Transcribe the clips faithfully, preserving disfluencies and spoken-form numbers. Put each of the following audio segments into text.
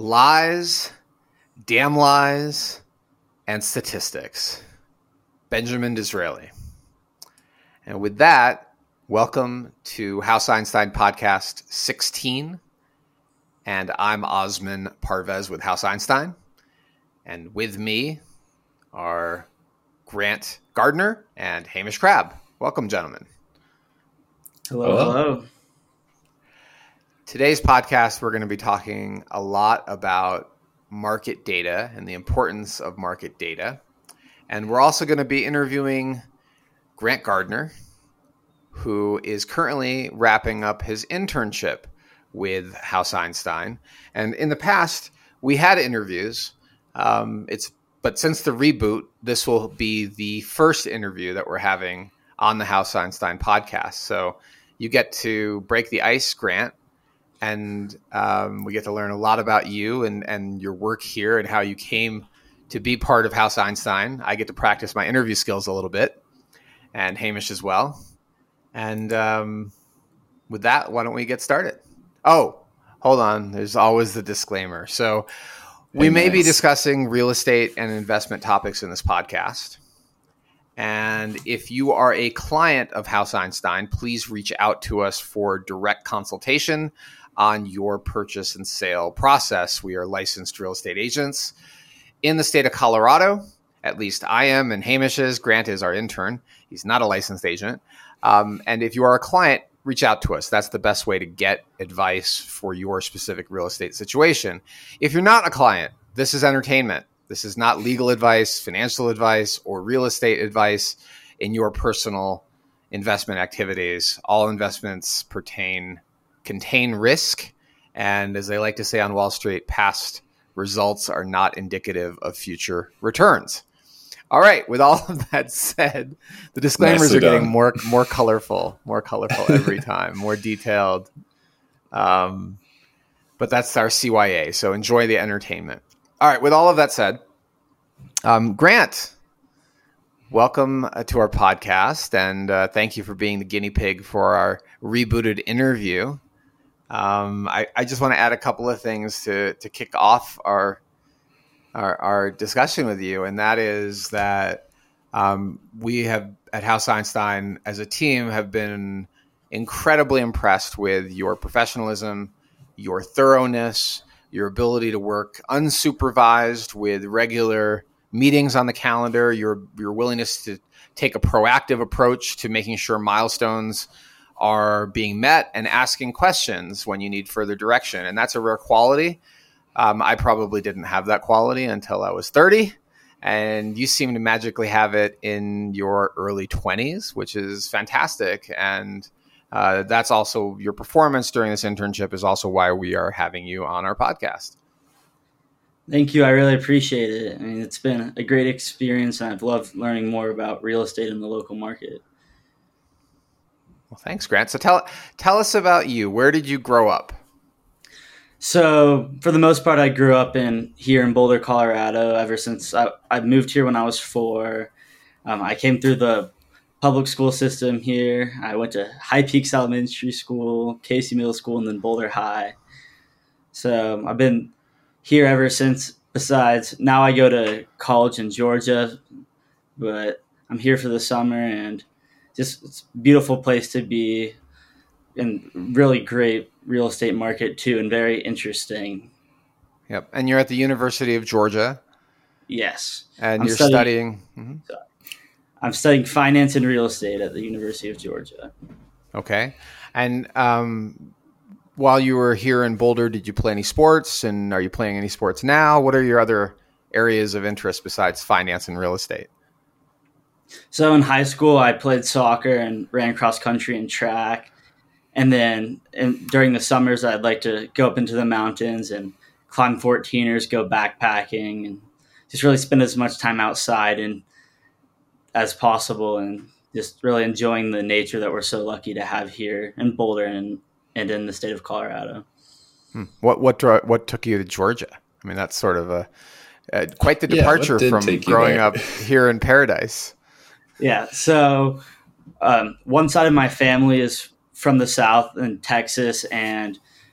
Lies, Damn Lies, and Statistics. Benjamin Disraeli. And with that, welcome to House Einstein Podcast sixteen. And I'm Osman Parvez with House Einstein. And with me are Grant Gardner and Hamish Crabb. Welcome, gentlemen. Hello, hello. Today's podcast, we're going to be talking a lot about market data and the importance of market data. And we're also going to be interviewing Grant Gardner, who is currently wrapping up his internship with House Einstein. And in the past, we had interviews. Um, it's but since the reboot, this will be the first interview that we're having on the House Einstein podcast. So you get to break the ice, Grant. And um, we get to learn a lot about you and, and your work here and how you came to be part of House Einstein. I get to practice my interview skills a little bit, and Hamish as well. And um, with that, why don't we get started? Oh, hold on. There's always the disclaimer. So we Hey, may nice. be discussing real estate and investment topics in this podcast. And if you are a client of House Einstein, please reach out to us for direct consultation on your purchase and sale process. We are licensed real estate agents in the state of Colorado. At least I am, and Hamish is. Grant is our intern. He's not a licensed agent. Um, and if you are a client, reach out to us. That's the best way to get advice for your specific real estate situation. If you're not a client, this is entertainment. This is not legal advice, financial advice, or real estate advice in your personal investment activities. All investments pertain contain risk, and as they like to say on Wall Street, past results are not indicative of future returns. All right, with all of that said, the disclaimers Nicely are getting done. more more colorful, more colorful every time, more detailed. Um, but that's our C Y A, so enjoy the entertainment. All right, with all of that said, um, Grant, welcome uh, to our podcast, and uh, thank you for being the guinea pig for our rebooted interview. Um, I, I just want to add a couple of things to to kick off our our, our discussion with you, and that is that um, we have at House Einstein as a team have been incredibly impressed with your professionalism, your thoroughness, your ability to work unsupervised with regular meetings on the calendar, your your willingness to take a proactive approach to making sure milestones are being met and asking questions when you need further direction. And that's a rare quality. Um, I probably didn't have that quality until I was thirty. And you seem to magically have it in your early twenties, which is fantastic. And uh, that's also your performance during this internship is also why we are having you on our podcast. Thank you. I really appreciate it. I mean, it's been a great experience, and I've loved learning more about real estate in the local market. Well, thanks, Grant. So tell tell us about you. Where did you grow up? So for the most part, I grew up in here in Boulder, Colorado, ever since I, I moved here when I was four. Um, I came through the public school system here. I went to High Peaks Elementary School, Casey Middle School, and then Boulder High. So I've been here ever since. Besides, now I go to college in Georgia, but I'm here for the summer, and just it's a beautiful place to be, and really great real estate market too, and very interesting. Yep. And you're at the University of Georgia. Yes. And I'm you're studying, studying. Mhm. I'm studying finance and real estate at the University of Georgia. Okay. And um, while you were here in Boulder, did you play any sports? And are you playing any sports now? What are your other areas of interest besides finance and real estate? So in high school, I played soccer and ran cross country and track. And then in, during the summers, I'd like to go up into the mountains and climb fourteeners, go backpacking, and just really spend as much time outside and as possible, and just really enjoying the nature that we're so lucky to have here in Boulder and, and in the state of Colorado. Hmm. What what dro- what took you to Georgia? I mean, that's sort of a, a quite the Yeah, what departure did from take you growing there? up here in Paradise. Yeah. So um, one side of my family is from the South in Texas, and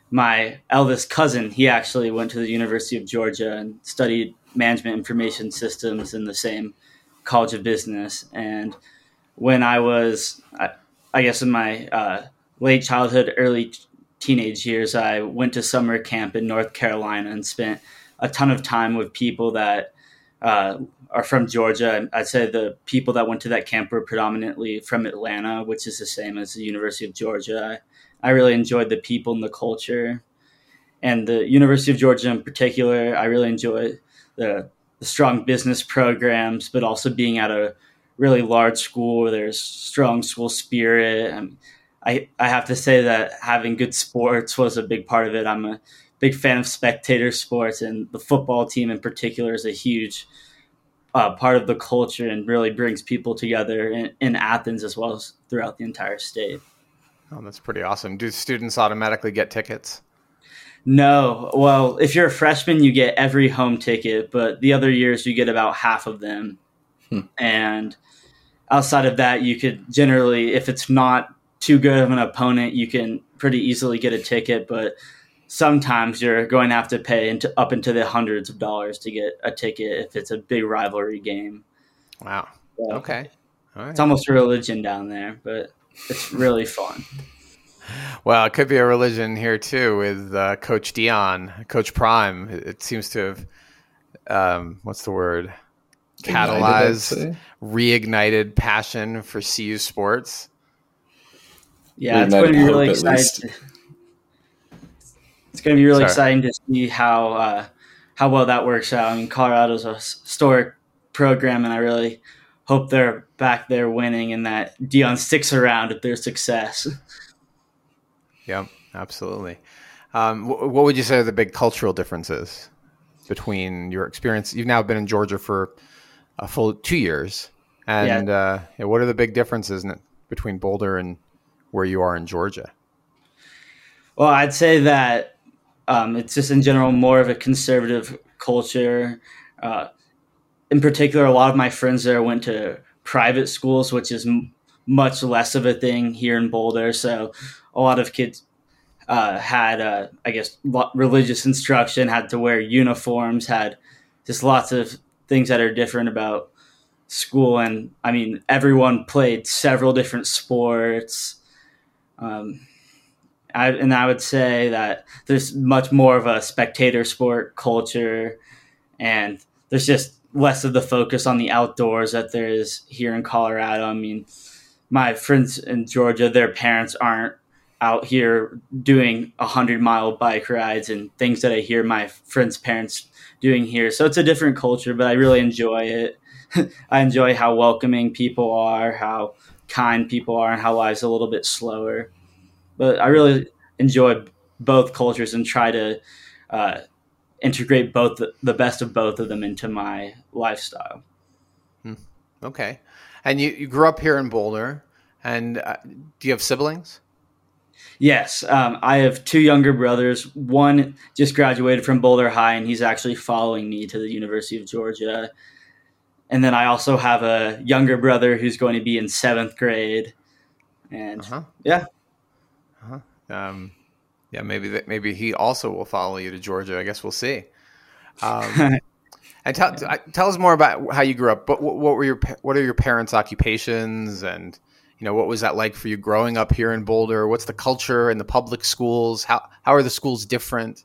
my eldest cousin, he actually went to the University of Georgia and studied management information systems in the same College of Business. And when I was, I, I guess, in my uh, late childhood, early t- teenage years, I went to summer camp in North Carolina and spent a ton of time with people that uh, are from Georgia. I'd say the people that went to that camp were predominantly from Atlanta, which is the same as the University of Georgia. I really enjoyed the people and the culture. And the University of Georgia in particular, I really enjoy the, the strong business programs, but also being at a really large school where there's strong school spirit. Um, I, I have to say that having good sports was a big part of it. I'm a big fan of spectator sports, and the football team in particular is a huge uh, part of the culture and really brings people together in, in Athens as well as throughout the entire state. Oh, that's pretty awesome. Do students automatically get tickets? No. Well, if you're a freshman, you get every home ticket, but the other years you get about half of them. Hmm. And outside of that, you could generally, if it's not too good of an opponent, you can pretty easily get a ticket, but sometimes you're going to have to pay into, up into the hundreds of dollars to get a ticket if it's a big rivalry game. Wow. So okay. All right. It's almost a religion down there, but it's really fun. Well, it could be a religion here too with uh, Coach Dion, Coach Prime. It seems to have, um, what's the word? Catalyzed, reignited passion for C U sports. Yeah, it's going to be really exciting. It's going to be really Sorry. exciting to see how uh, how well that works out. I mean, Colorado's a historic program, and I really hope they're back there winning and that Dion sticks around if their success. Yeah, absolutely. Um, what would you say are the big cultural differences between your experience? You've now been in Georgia for a full two years. And yeah. Uh, yeah, what are the big differences in it between Boulder and where you are in Georgia? Well, I'd say that um, it's just in general more of a conservative culture. Uh, in particular, a lot of my friends there went to private schools, which is m- much less of a thing here in Boulder. So a lot of kids uh, had, uh, I guess, religious instruction, had to wear uniforms, had just lots of things that are different about school. And I mean, everyone played several different sports. Um, I, and I would say that there's much more of a spectator sport culture, and there's just less of the focus on the outdoors that there is here in Colorado. I mean, my friends in Georgia, their parents aren't out here doing a hundred mile bike rides and things that I hear my friends' parents doing here. So it's a different culture, but I really enjoy it. I enjoy how welcoming people are, how kind people are, and how life's a little bit slower. But I really enjoy both cultures and try to uh, integrate both the best of both of them into my lifestyle. Hmm. Okay. And you, you grew up here in Boulder, and uh, do you have siblings? Yes. Um, I have two younger brothers. One just graduated from Boulder High, and he's actually following me to the University of Georgia. And then I also have a younger brother who's going to be in seventh grade. And uh-huh. yeah. Uh-huh. Um, yeah, maybe that, maybe he also will follow you to Georgia. I guess we'll see. Um, and tell tell us more about how you grew up. What, what were your what are your parents' occupations, and you know what was that like for you growing up here in Boulder? What's the culture in the public schools? How how are the schools different?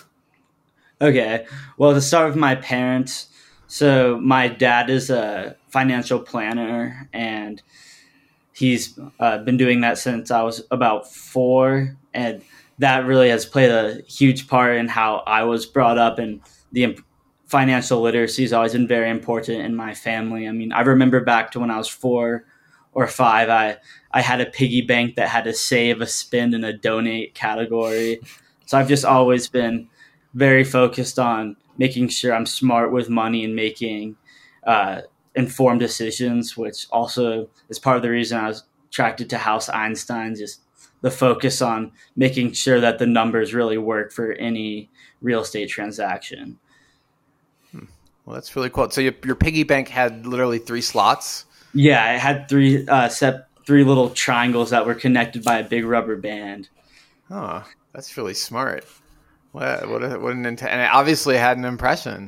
Okay, well, to start with my parents. So my dad is a financial planner, and he's uh, been doing that since I was about four, and that really has played a huge part in how I was brought up, and the financial literacy has always been very important in my family. I mean, I remember back to when I was four or five, I, I had a piggy bank that had a save, a spend, and a donate category. So I've just always been very focused on making sure I'm smart with money and making uh, informed decisions, which also is part of the reason I was attracted to House Einstein, just the focus on making sure that the numbers really work for any real estate transaction. Hmm. Well, that's really cool. So your, your piggy bank had literally three slots? Yeah, it had three uh, set, three little triangles that were connected by a big rubber band. Oh, That's really smart. What what a, what an int- and it obviously had an impression.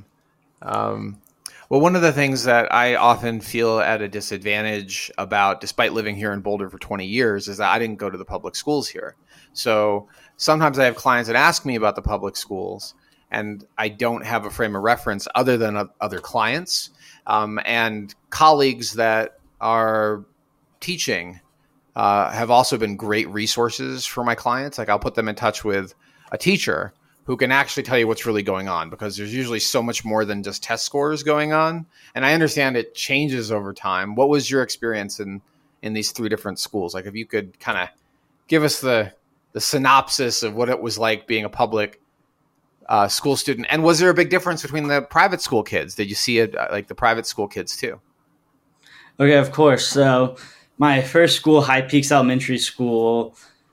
Um, well, one of the things that I often feel at a disadvantage about, despite living here in Boulder for twenty years, is that I didn't go to the public schools here. So sometimes I have clients that ask me about the public schools, and I don't have a frame of reference other than uh, other clients um, and colleagues that are teaching uh, have also been great resources for my clients. Like I'll put them in touch with a teacher who can actually tell you what's really going on, because there's usually so much more than just test scores going on. And I understand it changes over time. What was your experience in, in these three different schools? Like if you could kind of give us the, the synopsis of what it was like being a public uh, school student. And was there a big difference between the private school kids? Did you see it like the private school kids too? Okay, of course. So my first school, High Peaks Elementary School,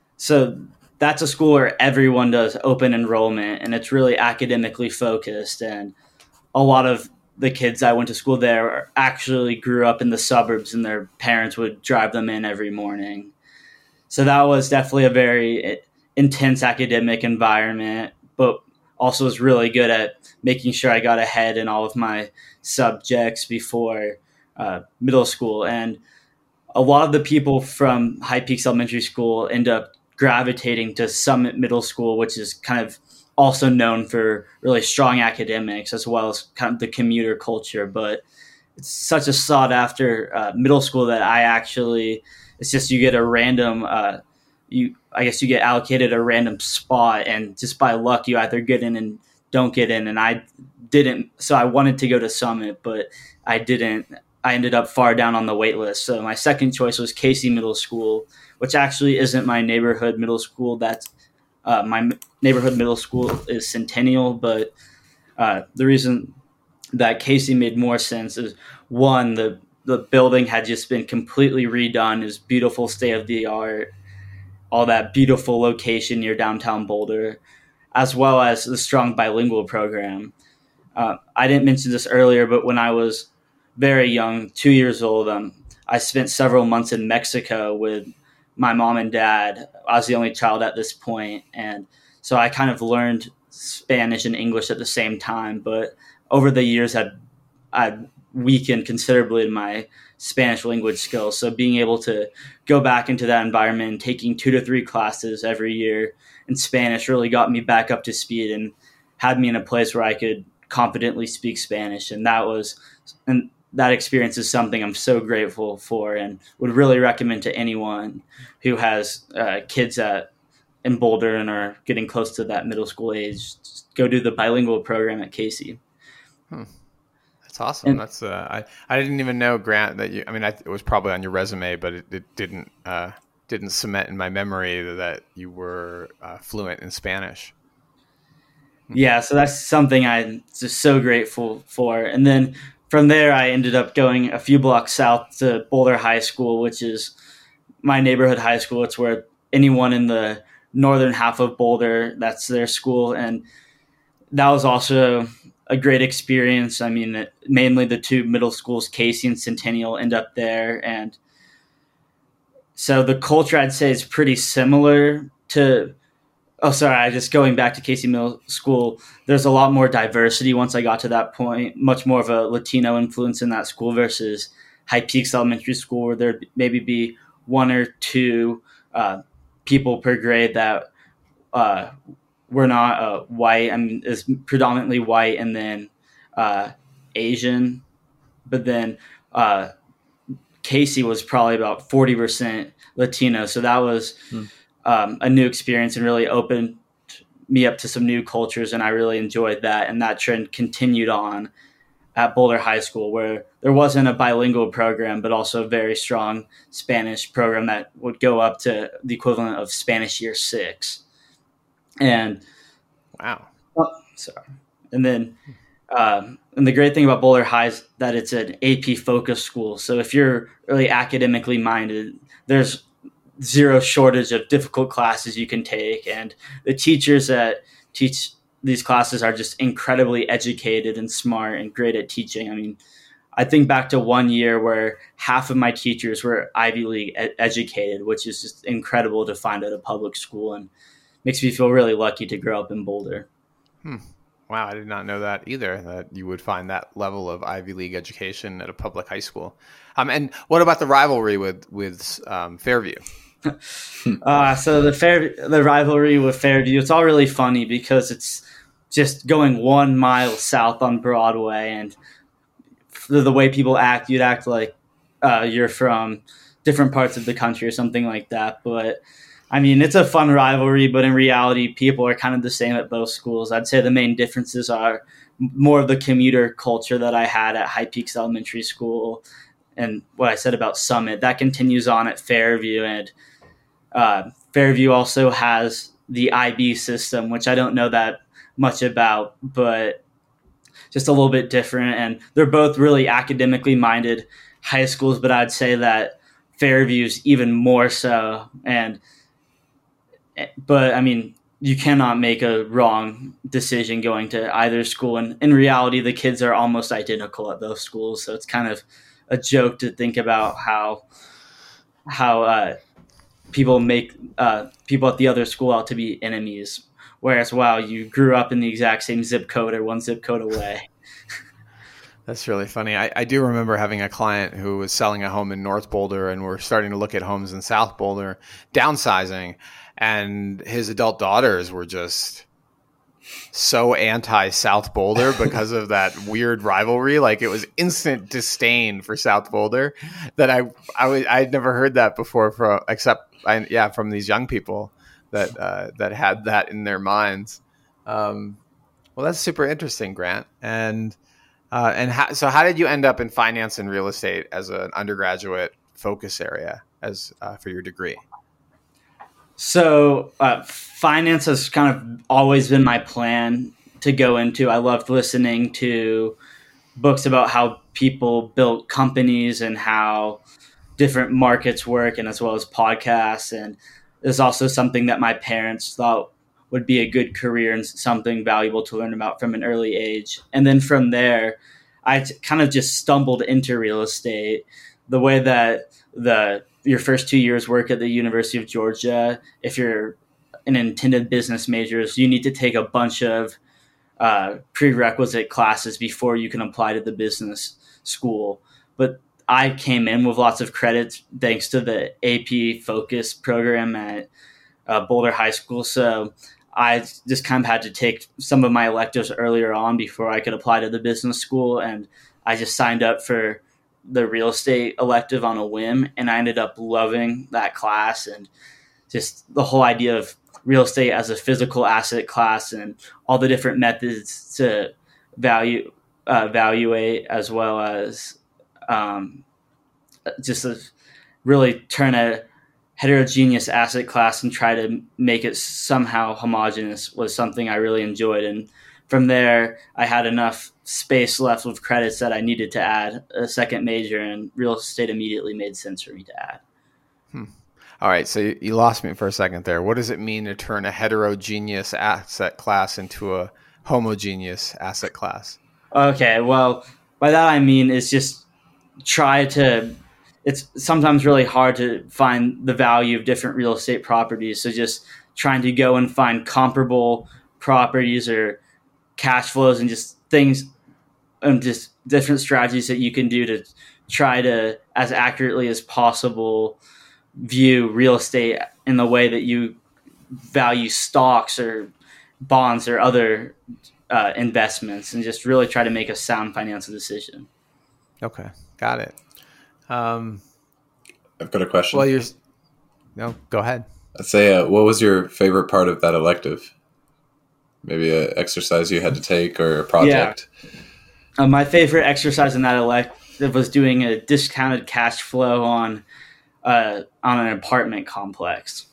so that's a school where everyone does open enrollment, and it's really academically focused. And a lot of the kids I went to school there actually grew up in the suburbs, and their parents would drive them in every morning. So that was definitely a very intense academic environment, but also was really good at making sure I got ahead in all of my subjects before uh, middle school. And a lot of the people from High Peaks Elementary School end up gravitating to Summit Middle School, which is kind of also known for really strong academics as well as kind of the commuter culture. But it's such a sought after uh, middle school that I actually, it's just you get a random, uh, you I guess you get allocated a random spot, and just by luck you either get in and don't get in. And I didn't, so I wanted to go to Summit, but I didn't. I ended up far down on the wait list. So my second choice was Casey Middle School, which actually isn't my neighborhood middle school. That's uh, my m- neighborhood middle school is Centennial, but uh, the reason that Casey made more sense is, one, the the building had just been completely redone, is beautiful, state of the art, all that beautiful location near downtown Boulder, as well as the strong bilingual program. Uh, I didn't mention this earlier, but when I was very young, two years old, um, I spent several months in Mexico with my mom and dad. I was the only child at this point, and so I kind of learned Spanish and English at the same time. But over the years, had I weakened considerably in my Spanish language skills. So being able to go back into that environment and taking two to three classes every year in Spanish really got me back up to speed and had me in a place where I could confidently speak Spanish. And that was, and that experience is something I'm so grateful for, and would really recommend to anyone who has uh, kids at in Boulder and are getting close to that middle school age. Just go do the bilingual program at Casey. Hmm. That's awesome. And, That's uh, I I didn't even know, Grant, that you. I mean, I, it was probably on your resume, but it, it didn't uh, didn't cement in my memory that you were uh, fluent in Spanish. Yeah, so that's something I'm just so grateful for. And then from there, I ended up going a few blocks south to Boulder High School, which is my neighborhood high school. It's where anyone in the northern half of Boulder, that's their school. And that was also a great experience. I mean, mainly the two middle schools, Casey and Centennial, end up there. And so the culture, I'd say, is pretty similar to Oh, sorry. I just going back to Casey Middle School. There's a lot more diversity once I got to that point. Much more of a Latino influence in that school versus High Peaks Elementary School, where there'd maybe be one or two uh, people per grade that uh, were not uh, white. I mean, is predominantly white, and then uh, Asian. But then uh, Casey was probably about forty percent Latino, so that was. Hmm. Um, a new experience and really opened me up to some new cultures, and I really enjoyed that. And that trend continued on at Boulder High School, where there wasn't a bilingual program, but also a very strong Spanish program that would go up to the equivalent of Spanish Year Six. And wow, oh, sorry. And then, um, and the great thing about Boulder High is that it's an A P focused school. So if you're really academically minded, there's zero shortage of difficult classes you can take, and the teachers that teach these classes are just incredibly educated and smart and great at teaching. I mean, I think back to one year where half of my teachers were Ivy League ed- educated, which is just incredible to find at a public school. And makes me feel really lucky to grow up in Boulder. Hmm. Wow, I did not know that either, that you would find that level of Ivy League education at a public high school. Um, and what about the rivalry with, with um, Fairview? uh, so the fair, the rivalry with Fairview, it's all really funny because it's just going one mile south on Broadway, and the, the way people act, you'd act like uh, you're from different parts of the country or something like that. But I mean, it's a fun rivalry, but in reality, people are kind of the same at both schools. I'd say the main differences are more of the commuter culture that I had at High Peaks Elementary School, and what I said about Summit, that continues on at Fairview. And uh, Fairview also has the I B system, which I don't know that much about, but just a little bit different. And they're both really academically minded high schools, but I'd say that Fairview's even more so. And But, I mean, you cannot make a wrong decision going to either school. And in reality, the kids are almost identical at both schools. So it's kind of a joke to think about how how uh, people make uh, people at the other school out to be enemies. Whereas, wow, you grew up in the exact same zip code or one zip code away. That's really funny. I, I do remember having a client who was selling a home in North Boulder, and we're starting to look at homes in South Boulder, downsizing. And his adult daughters were just so anti-South Boulder because of that weird rivalry. Like, it was instant disdain for South Boulder that I I was, I'd never heard that before, from except I, yeah from these young people that uh, that had that in their minds. Um, well, that's super interesting, Grant. And uh, and how, so how did you end up in finance and real estate as an undergraduate focus area as uh, for your degree? So uh, finance has kind of always been my plan to go into. I loved listening to books about how people built companies and how different markets work, and as well as podcasts. And it's also something that my parents thought would be a good career and something valuable to learn about from an early age. And then from there, I t- kind of just stumbled into real estate. The way that the your first two years work at the University of Georgia, if you're an intended business majors, you need to take a bunch of uh, prerequisite classes before you can apply to the business school. But I came in with lots of credits thanks to the A P Focus program at uh, Boulder High School. So I just kind of had to take some of my electives earlier on before I could apply to the business school. And I just signed up for the real estate elective on a whim, and I ended up loving that class, and just the whole idea of real estate as a physical asset class and all the different methods to value uh, evaluate, as well as um, just a, really turn a heterogeneous asset class and try to make it somehow homogenous was something I really enjoyed. And from there, I had enough space left with credits that I needed to add a second major, and real estate immediately made sense for me to add. Hmm. All right. So you, you lost me for a second there. What does it mean to turn a heterogeneous asset class into a homogeneous asset class? Okay. Well, by that I mean is just try to, it's sometimes really hard to find the value of different real estate properties. So just trying to go and find comparable properties or cash flows and just things and just different strategies that you can do to try to, as accurately as possible, view real estate in the way that you value stocks or bonds or other uh, investments, and just really try to make a sound financial decision. Okay. Got it. Um, I've got a question. Well, you're no, go ahead. I'd say, uh, what was your favorite part of that elective? Maybe an exercise you had to take or a project? Yeah. Uh, my favorite exercise in that elective was doing a discounted cash flow on uh, on an apartment complex.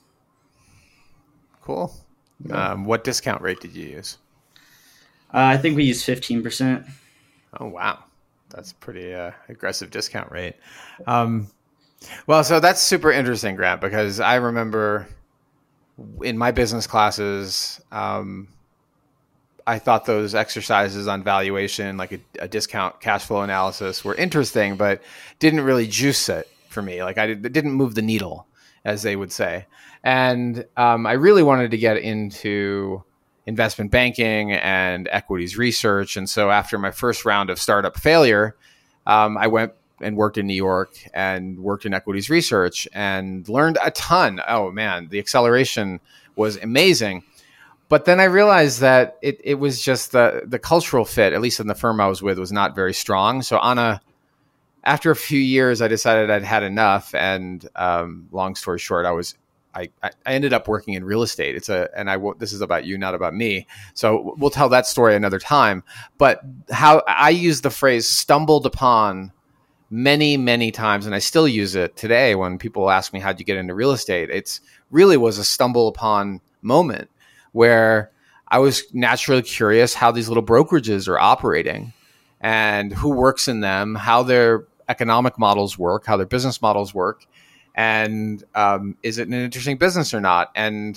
Cool. Um, what discount rate did you use? Uh, I think we used fifteen percent. Oh, wow. That's a pretty uh, aggressive discount rate. Um, well, so that's super interesting, Grant, because I remember in my business classes, um, I thought those exercises on valuation, like a, a discount cash flow analysis, were interesting, but didn't really juice it for me. Like I did, it didn't move the needle. as they would say. And um, I really wanted to get into investment banking and equities research. And so after my first round of startup failure, um, I went and worked in New York and worked in equities research and learned a ton. Oh man, the acceleration was amazing. But then I realized that it, it was just the, the cultural fit, at least in the firm I was with, was not very strong. So on a, after a few years, I decided I'd had enough. And um, long story short, I was I, I ended up working in real estate. It's a, and I will, this is about you, not about me. So we'll tell that story another time. But how I use the phrase stumbled upon many, many times, and I still use it today when people ask me, how'd you get into real estate? It's really was a stumble upon moment where I was naturally curious how these little brokerages are operating and who works in them, how their economic models work, how their business models work. And um, is it an interesting business or not? And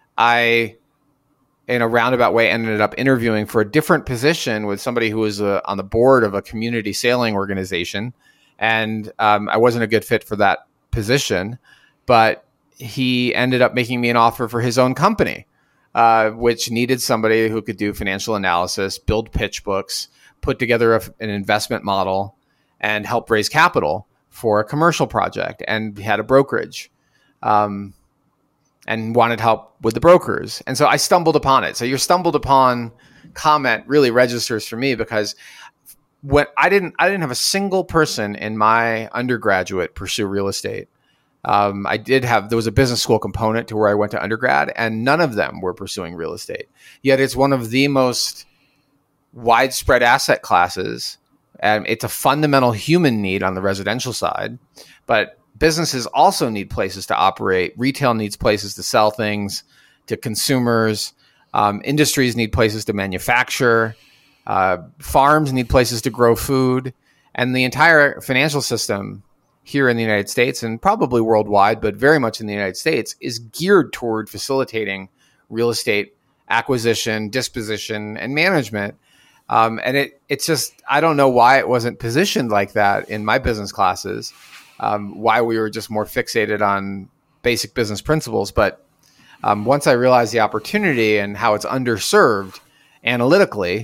I, in a roundabout way, ended up interviewing for a different position with somebody who was uh, on the board of a community sailing organization. And um, I wasn't a good fit for that position, but he ended up making me an offer for his own company, uh, which needed somebody who could do financial analysis, build pitch books, put together a, an investment model, and help raise capital for a commercial project. And he had a brokerage um, and wanted help with the brokers. And so I stumbled upon it. So your stumbled upon comment really registers for me because when I didn't, I didn't have a single person in my undergraduate pursue real estate. Um, I did have, there was a business school component to where I went to undergrad, and none of them were pursuing real estate. Yet it's one of the most widespread asset classes. Um, it's a fundamental human need on the residential side, but businesses also need places to operate. Retail needs places to sell things to consumers. Um, industries need places to manufacture. Uh, farms need places to grow food. And the entire financial system here in the United States, and probably worldwide, but very much in the United States, is geared toward facilitating real estate acquisition, disposition, and management. Um, and it it's just, I don't know why it wasn't positioned like that in my business classes, um, why we were just more fixated on basic business principles. But um, once I realized the opportunity and how it's underserved analytically,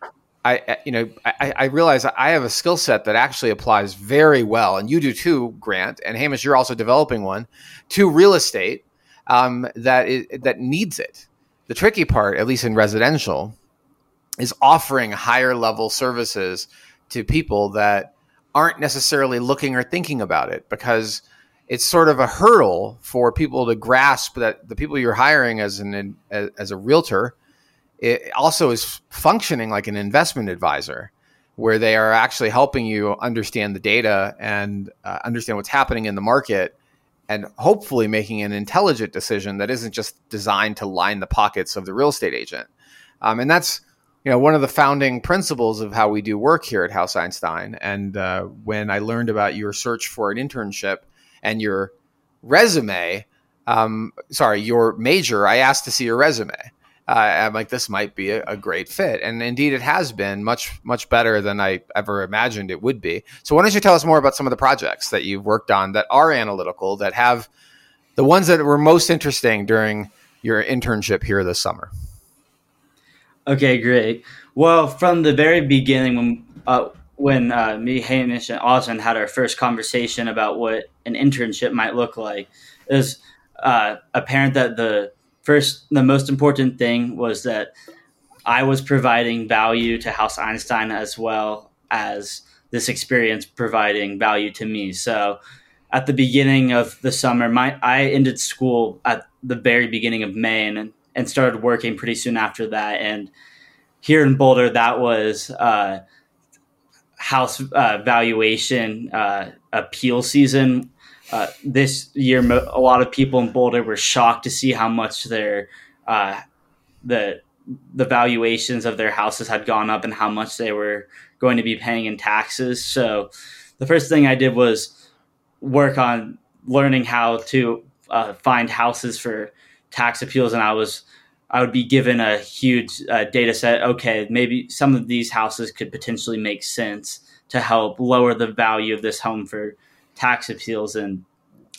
I you know I, I realized I have a skill set that actually applies very well, and you do too, Grant. And Hamish, you're also developing one to real estate um, that is, that needs it. The tricky part, at least in residential, is offering higher level services to people that aren't necessarily looking or thinking about it, because it's sort of a hurdle for people to grasp that the people you're hiring as an as a realtor, it also is functioning like an investment advisor, where they are actually helping you understand the data and uh, understand what's happening in the market, and hopefully making an intelligent decision that isn't just designed to line the pockets of the real estate agent. Um, and that's, you know, one of the founding principles of how we do work here at House Einstein. And uh, when I learned about your search for an internship and your resume, um, sorry, your major, I asked to see your resume. Uh, I'm like, this might be a, a great fit. And indeed, it has been much, much better than I ever imagined it would be. So why don't you tell us more about some of the projects that you've worked on that are analytical, that have the ones that were most interesting during your internship here this summer? Okay, great. Well, from the very beginning, when uh, when uh, me, Hamish, and Austin had our first conversation about what an internship might look like, it was uh, apparent that the first, the most important thing was that I was providing value to House Einstein, as well as this experience providing value to me. So at the beginning of the summer, my I ended school at the very beginning of May, and and started working pretty soon after that. And here in Boulder, that was uh, house uh, valuation uh, appeal season. Uh, this year, a lot of people in Boulder were shocked to see how much their uh, the the valuations of their houses had gone up and how much they were going to be paying in taxes. So the first thing I did was work on learning how to uh, find houses for tax appeals, and I was I would be given a huge uh, data set. Okay, maybe some of these houses could potentially make sense to help lower the value of this home for tax appeals. And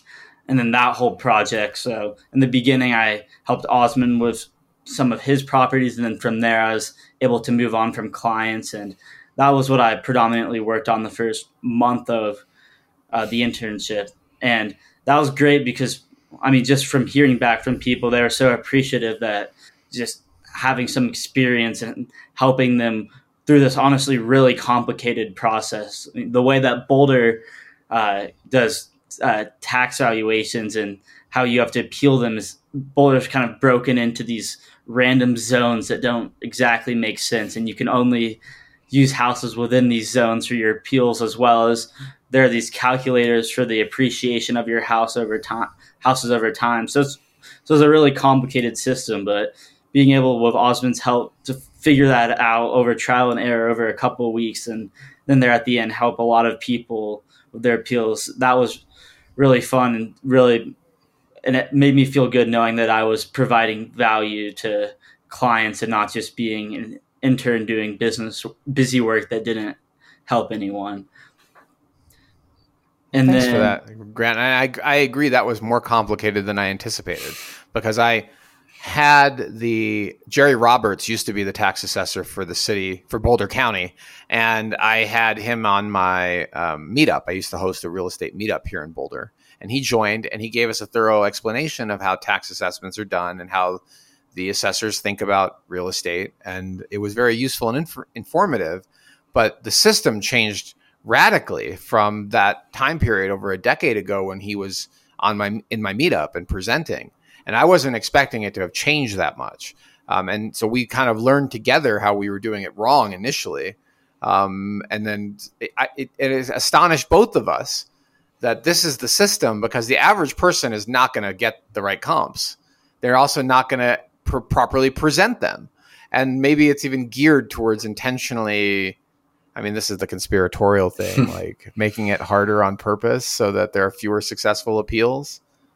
and then that whole project. So in the beginning, I helped Osman with some of his properties, and then from there, I was able to move on from clients, and that was what I predominantly worked on the first month of uh, the internship. And that was great because, I mean, just from hearing back from people, they were so appreciative that just having some experience and helping them through this honestly really complicated process. I mean, the way that Boulder uh, does uh, tax valuations and how you have to appeal them is Boulder's kind of broken into these random zones that don't exactly make sense, and you can only use houses within these zones for your appeals, as well as there are these calculators for the appreciation of your house over time, houses over time. So it's, so it's a really complicated system, but being able, with Osman's help, to figure that out over trial and error over a couple of weeks, and then there at the end help a lot of people with their appeals, that was really fun and really, and it made me feel good knowing that I was providing value to clients and not just being an intern doing business, busy work that didn't help anyone. And Thanks then, for that, Grant. I, I agree that was more complicated than I anticipated, because I had the Jerry Roberts used to be the tax assessor for the city, for Boulder County, and I had him on my um, meetup. I used to host a real estate meetup here in Boulder, and he joined and he gave us a thorough explanation of how tax assessments are done and how the assessors think about real estate. And it was very useful and inf- informative, but the system changed radically from that time period over a decade ago when he was on my in my meetup and presenting. And I wasn't expecting it to have changed that much. Um, and so we kind of learned together how we were doing it wrong initially. Um, and then it, it, it has astonished both of us that this is the system, because the average person is not going to get the right comps. They're also not going to pr- properly present them. And maybe it's even geared towards intentionally, I mean, this is the conspiratorial thing, like making it harder on purpose so that there are fewer successful appeals.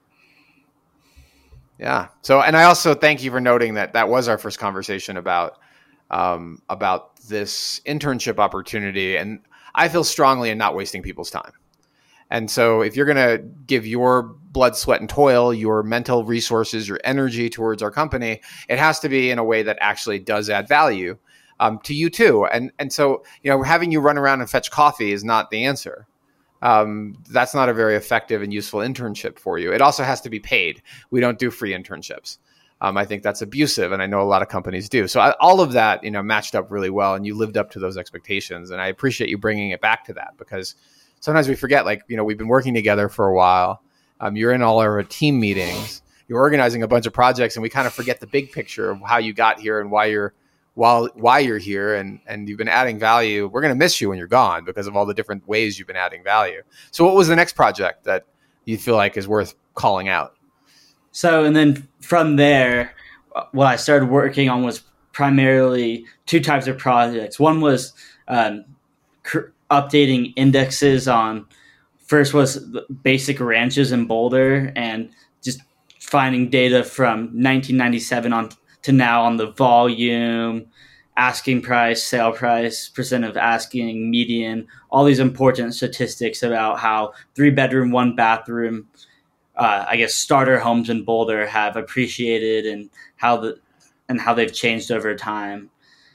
Yeah. So, and I also thank you for noting that that was our first conversation about, um, about this internship opportunity. And I feel strongly in not wasting people's time. And so if you're going to give your blood, sweat, and toil, your mental resources, your energy towards our company, it has to be in a way that actually does add value um, to you too. And, and so, you know, having you run around and fetch coffee is not the answer. Um, that's not a very effective and useful internship for you. It also has to be paid. We don't do free internships. Um, I think that's abusive, and I know a lot of companies do. So I, all of that, you know, matched up really well, and you lived up to those expectations. And I appreciate you bringing it back to that, because sometimes we forget, like, you know, we've been working together for a while. Um, you're in all our team meetings. You're organizing a bunch of projects, and we kind of forget the big picture of how you got here and why you're while why you're here, and and you've been adding value. We're going to miss you when you're gone because of all the different ways you've been adding value. So what was the next project that you feel like is worth calling out? So, and then from there, what I started working on was primarily two types of projects. One was um, cr- updating indexes on, first was the basic ranches in Boulder, and just finding data from nineteen ninety-seven on to now on the volume, asking price, sale price, percent of asking, median, all these important statistics about how three bedroom, one bathroom, uh, I guess starter homes in Boulder have appreciated, and how the and how they've changed over time.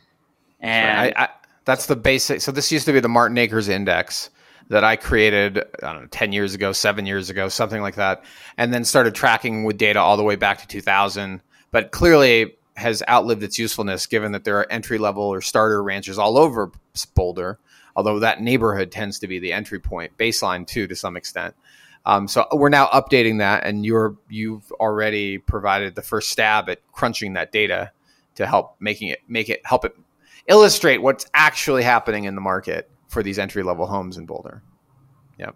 And I, I, that's the basic. So this used to be the Martin Acres Index that I created, I don't know, ten years ago, seven years ago, something like that, and then started tracking with data all the way back to two thousand. But clearly has outlived its usefulness, given that there are entry-level or starter ranches all over Boulder, although that neighborhood tends to be the entry point, baseline too, to some extent. Um, so we're now updating that, and you're, you've already provided the first stab at crunching that data to help making it, make it, help it illustrate what's actually happening in the market for these entry-level homes in Boulder. Yep.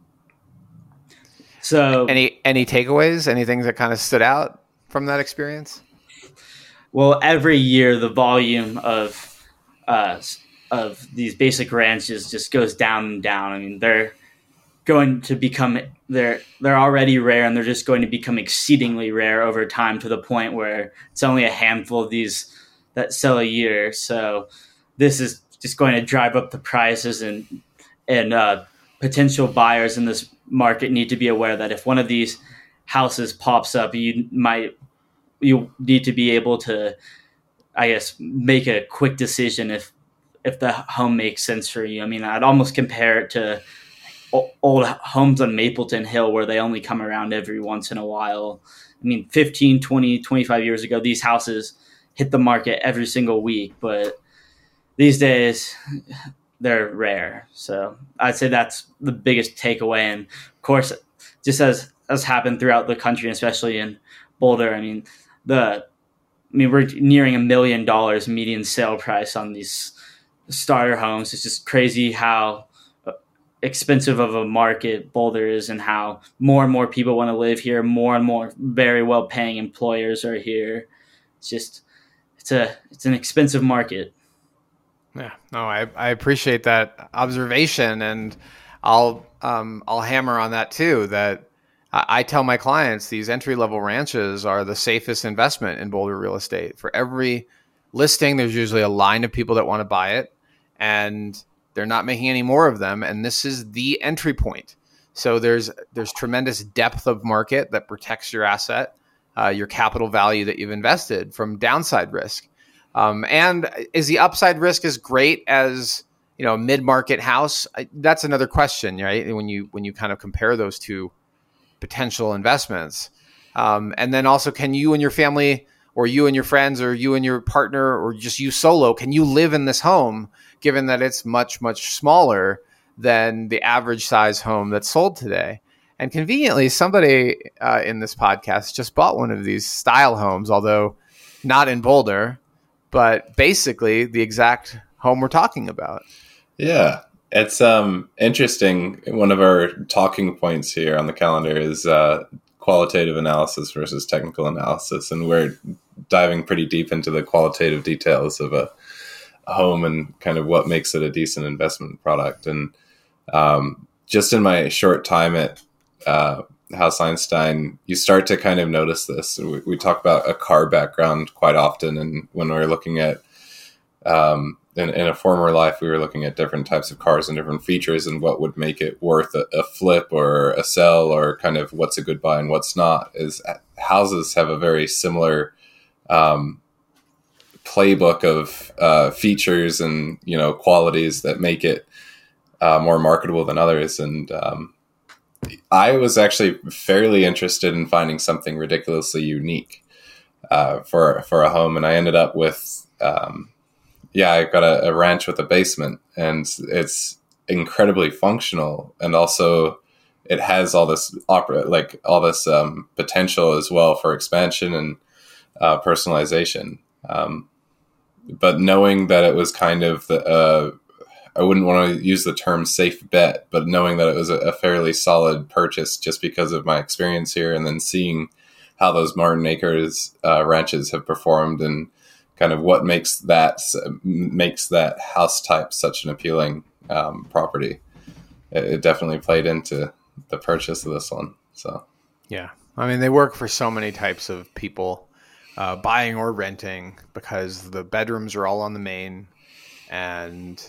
So any, any takeaways, anything that kind of stood out from that experience? Well, every year the volume of uh, of these basic ranches just goes down and down. I mean, they're going to become they're they're already rare, and they're just going to become exceedingly rare over time, to the point where it's only a handful of these that sell a year. So this is just going to drive up the prices, and and uh, potential buyers in this market need to be aware that if one of these houses pops up, you might you need to be able to, I guess, make a quick decision if if the home makes sense for you. I mean, I'd almost compare it to old homes on Mapleton Hill where they only come around every once in a while. I mean, fifteen, twenty, twenty-five years ago, these houses hit the market every single week, but these days they're rare. So I'd say that's the biggest takeaway. And of course, just as has happened throughout the country, especially in Boulder, I mean, the I mean, we're nearing a million dollars median sale price on these starter homes. It's just crazy how expensive of a market Boulder is and how more and more people want to live here. More and more very well paying employers are here. It's just, it's a, it's an expensive market. Yeah, no, I, I appreciate that observation, and I'll, um, I'll hammer on that too, that I, I tell my clients these entry level ranches are the safest investment in Boulder real estate. For every listing, there's usually a line of people that want to buy it, and they're not making any more of them. And this is the entry point. So there's there's tremendous depth of market that protects your asset, uh, your capital value that you've invested from downside risk. Um, and is the upside risk as great as, you know, a mid-market house? I, that's another question, right? When you when you kind of compare those two potential investments. Um, and then also, can you and your family, or you and your friends, or you and your partner, or just you solo, can you live in this home, given that it's much, much smaller than the average size home that's sold today? And conveniently, somebody uh, in this podcast just bought one of these style homes, although not in Boulder, but basically the exact home we're talking about. Yeah, it's um, interesting. One of our talking points here on the calendar is uh, qualitative analysis versus technical analysis. And we're diving pretty deep into the qualitative details of a, a home and kind of what makes it a decent investment product. And um, just in my short time at uh, House Einstein, you start to kind of notice this. We, we talk about a car background quite often. And when we're looking at, um, in, in a former life, we were looking at different types of cars and different features and what would make it worth a, a flip or a sell, or kind of what's a good buy and what's not. Is houses have a very similar um, playbook of uh, features and, you know, qualities that make it uh, more marketable than others. And um, I was actually fairly interested in finding something ridiculously unique uh, for for a home, and I ended up with, um, yeah, I got a, a ranch with a basement, and it's incredibly functional, and also it has all this opera, like all this um, potential as well for expansion and uh, personalization. Um, but knowing that it was kind of the uh, I wouldn't want to use the term safe bet, but knowing that it was a, a fairly solid purchase just because of my experience here, and then seeing how those Martin Acres uh, ranches have performed and kind of what makes that makes that house type such an appealing um, property. It, it definitely played into the purchase of this one. So, yeah, I mean, they work for so many types of people, uh, buying or renting, because the bedrooms are all on the main, and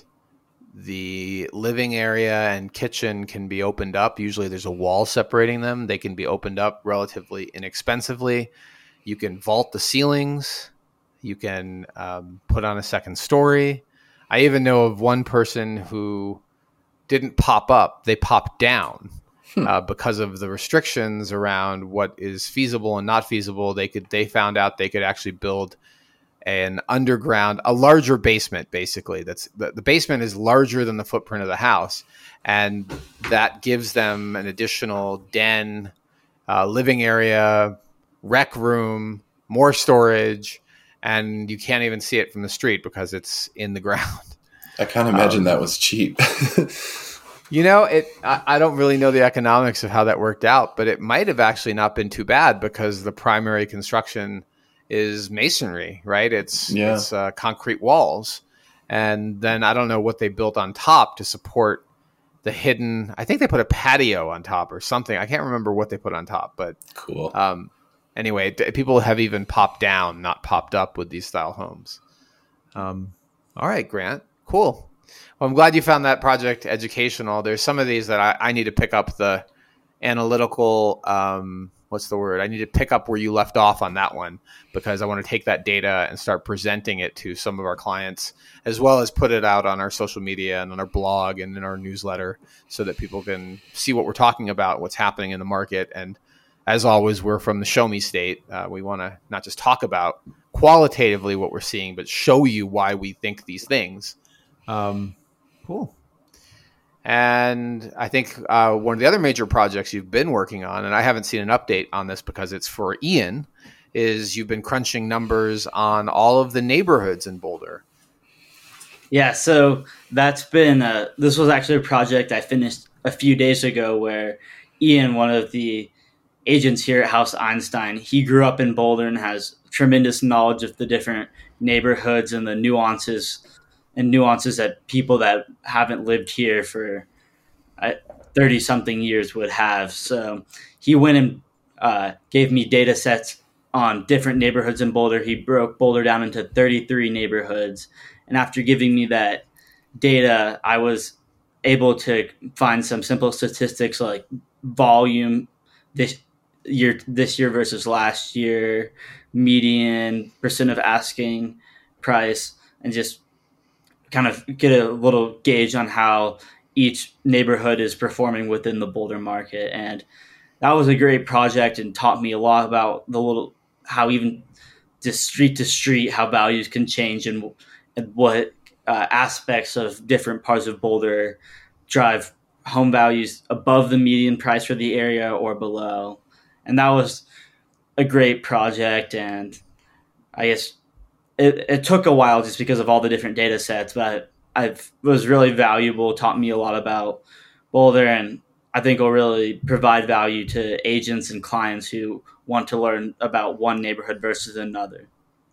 the living area and kitchen can be opened up. Usually there's a wall separating them. They can be opened up relatively inexpensively. You can vault the ceilings. You can um, put on a second story. I even know of one person who didn't pop up. They popped down hmm. uh, because of the restrictions around what is feasible and not feasible. They could, they found out they could actually build an underground, a larger basement, basically. That's the, the basement is larger than the footprint of the house, and that gives them an additional den, uh, living area, rec room, more storage, and you can't even see it from the street because it's in the ground. I can't imagine um, that was cheap. You know, it. I, I don't really know the economics of how that worked out, but it might have actually not been too bad because the primary construction is masonry, right? It's yeah. it's uh, concrete walls, and then I don't know what they built on top to support the hidden. I think they put a patio on top or something. I can't remember what they put on top, but cool. Um, anyway, d- people have even popped down, not popped up, with these style homes. Um, all right, Grant, cool. Well, I'm glad you found that project educational. There's some of these that I, I need to pick up the analytical, um, what's the word? I need to pick up where you left off on that one, because I want to take that data and start presenting it to some of our clients, as well as put it out on our social media and on our blog and in our newsletter, so that people can see what we're talking about, what's happening in the market. And as always, we're from the Show Me State. Uh, we want to not just talk about qualitatively what we're seeing, but show you why we think these things. Um, cool. And I think uh, one of the other major projects you've been working on, and I haven't seen an update on this because it's for Ian, is you've been crunching numbers on all of the neighborhoods in Boulder. Yeah, so that's been, a, this was actually a project I finished a few days ago where Ian, one of the agents here at House Einstein, he grew up in Boulder and has tremendous knowledge of the different neighborhoods and the nuances and nuances that people that haven't lived here for thirty something years would have. So he went and uh, gave me data sets on different neighborhoods in Boulder. He broke Boulder down into thirty-three neighborhoods. And after giving me that data, I was able to find some simple statistics like volume this year, this year versus last year, median, percent of asking price, and just kind of get a little gauge on how each neighborhood is performing within the Boulder market. And that was a great project and taught me a lot about the little, how even just street to street, how values can change and, and what uh, aspects of different parts of Boulder drive home values above the median price for the area or below. And that was a great project. And I guess It, it took a while just because of all the different data sets, but I was really valuable, taught me a lot about Boulder, and I think will really provide value to agents and clients who want to learn about one neighborhood versus another.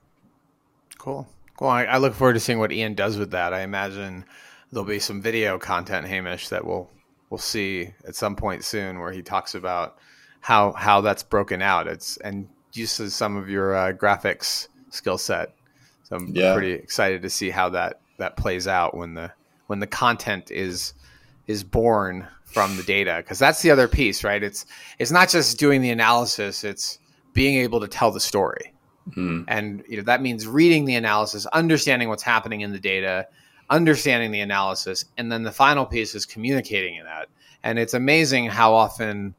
Cool. Cool. I, I look forward to seeing what Ian does with that. I imagine there'll be some video content, Hamish, that we'll we'll see at some point soon, where he talks about how how that's broken out. It's and uses some of your uh, graphics skill set. So I'm yeah. pretty excited to see how that, that plays out when the when the content is is born from the data, because that's the other piece, right? It's it's not just doing the analysis; it's being able to tell the story, mm-hmm. and you know that means reading the analysis, understanding what's happening in the data, understanding the analysis, and then the final piece is communicating that. And it's amazing how often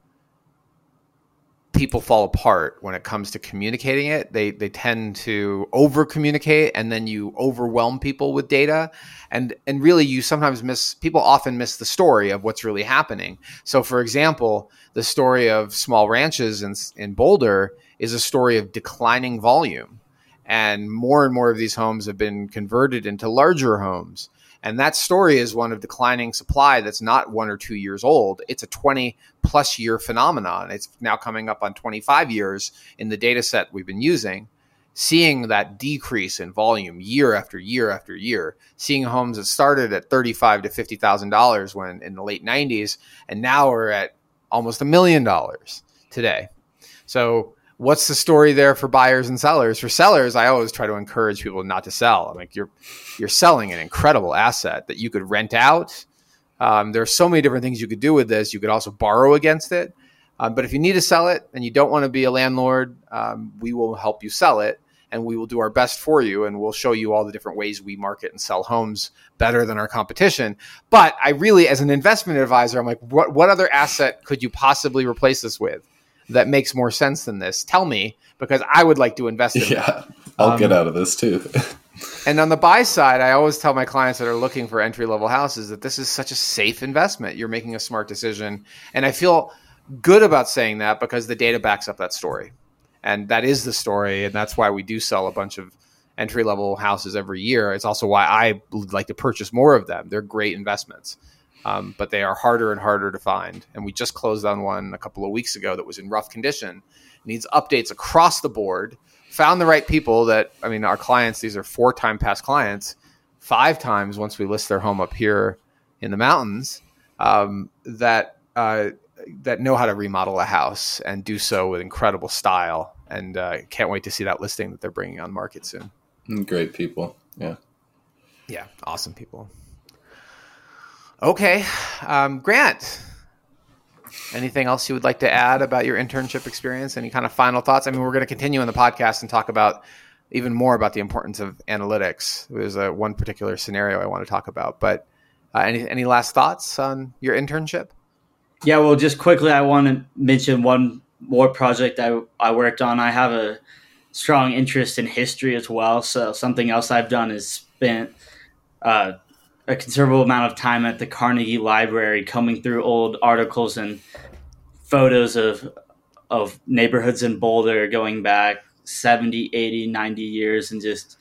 people fall apart when it comes to communicating it. They they tend to over communicate, and then you overwhelm people with data, and and really you sometimes miss people often miss the story of what's really happening. So for example, the story of small ranches in in Boulder is a story of declining volume, and more and more of these homes have been converted into larger homes. And that story is one of declining supply that's not one or two years old. It's a twenty plus year phenomenon. It's now coming up on twenty-five years in the data set we've been using, seeing that decrease in volume year after year after year, seeing homes that started at thirty-five thousand to fifty thousand dollars when in the late nineties, and now are at almost a million dollars today. So what's the story there for buyers and sellers? For sellers, I always try to encourage people not to sell. I'm like, you're you're selling an incredible asset that you could rent out. Um, there are so many different things you could do with this. You could also borrow against it. Um, but if you need to sell it and you don't want to be a landlord, um, we will help you sell it, and we will do our best for you, and we'll show you all the different ways we market and sell homes better than our competition. But I really, as an investment advisor, I'm like, what what other asset could you possibly replace this with that makes more sense than this? Tell me, because I would like to invest in it. Yeah, I'll um, get out of this too. And on the buy side, I always tell my clients that are looking for entry-level houses that this is such a safe investment. You're making a smart decision. And I feel good about saying that because the data backs up that story. And that is the story. And that's why we do sell a bunch of entry-level houses every year. It's also why I would like to purchase more of them. They're great investments. Um, but they are harder and harder to find. And we just closed on one a couple of weeks ago that was in rough condition, needs updates across the board, found the right people that, I mean, our clients, these are four time past clients, five times once we list their home up here in the mountains, um, that, uh, that know how to remodel a house and do so with incredible style. And uh, can't wait to see that listing that they're bringing on market soon. Great people. Yeah. Yeah. Awesome people. Okay. Um, Grant, anything else you would like to add about your internship experience? Any kind of final thoughts? I mean, we're going to continue in the podcast and talk about even more about the importance of analytics. There's a one particular scenario I want to talk about, but uh, any any last thoughts on your internship? Yeah, well, just quickly, I want to mention one more project I, I worked on. I have a strong interest in history as well. So something else I've done is spent uh, a considerable amount of time at the Carnegie Library combing through old articles and photos of of neighborhoods in Boulder going back seventy, eighty, ninety years, and just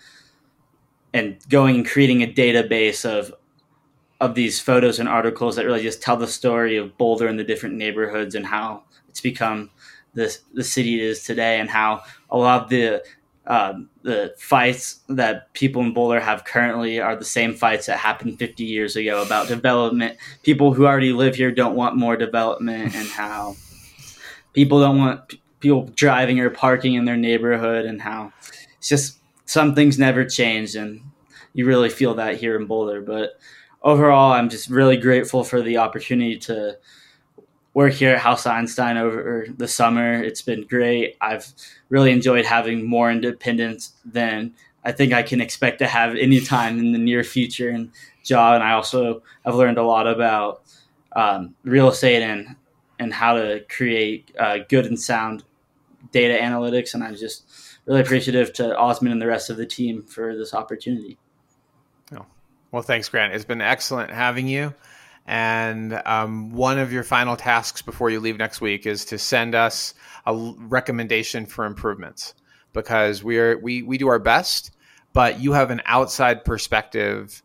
and going and creating a database of of these photos and articles that really just tell the story of Boulder and the different neighborhoods and how it's become the the city it is today, and how a lot of the uh, the fights that people in Boulder have currently are the same fights that happened fifty years ago about development. People who already live here don't want more development, and how people don't want p- people driving or parking in their neighborhood, and how it's just some things never change, and you really feel that here in Boulder. But overall, I'm just really grateful for the opportunity to work here at House Einstein over the summer. It's been great. I've really enjoyed having more independence than I think I can expect to have any time in the near future and job. And I also have learned a lot about um, real estate and and how to create uh, good and sound data analytics. And I'm just really appreciative to Osmond and the rest of the team for this opportunity. Oh. Well, thanks, Grant. It's been excellent having you. And um, one of your final tasks before you leave next week is to send us a recommendation for improvements, because we are we we do our best, but you have an outside perspective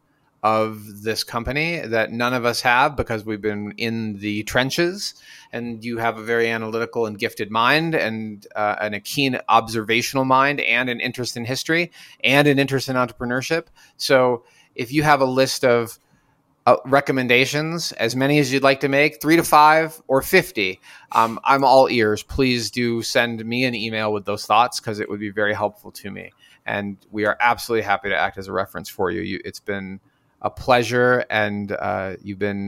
of this company that none of us have, because we've been in the trenches, and you have a very analytical and gifted mind, and uh, and a keen observational mind, and an interest in history, and an interest in entrepreneurship. So if you have a list of Uh, recommendations, as many as you'd like to make, three to five or fifty, um, I'm all ears. Please do send me an email with those thoughts, because it would be very helpful to me. And we are absolutely happy to act as a reference for you. you it's been a pleasure, and uh, you've been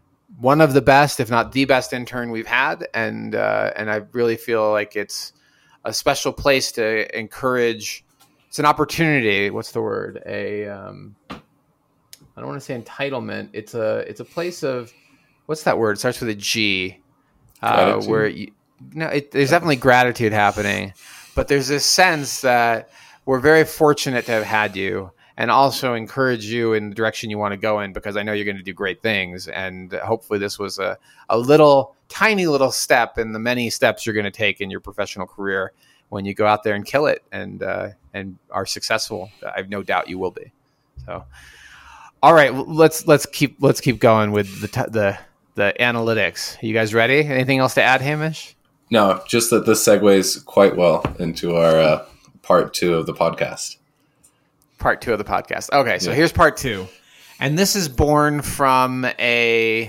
one of the best, if not the best intern we've had. And uh, and I really feel like it's a special place to encourage. It's an opportunity. What's the word? A um, I don't want to say entitlement. It's a it's a place of, what's that word? It starts with a G. Uh, where you, no, it, there's definitely gratitude happening, but there's this sense that we're very fortunate to have had you, and also encourage you in the direction you want to go in, because I know you're going to do great things, and hopefully this was a a little tiny little step in the many steps you're going to take in your professional career when you go out there and kill it, and uh, and are successful. I have no doubt you will be. So. All right, let's let's keep let's keep going with the t- the the analytics. You guys ready? Anything else to add, Hamish? No, just that this segues quite well into our uh, part two of the podcast. Part two of the podcast. Okay, so yeah. Here's part two, and this is born from a,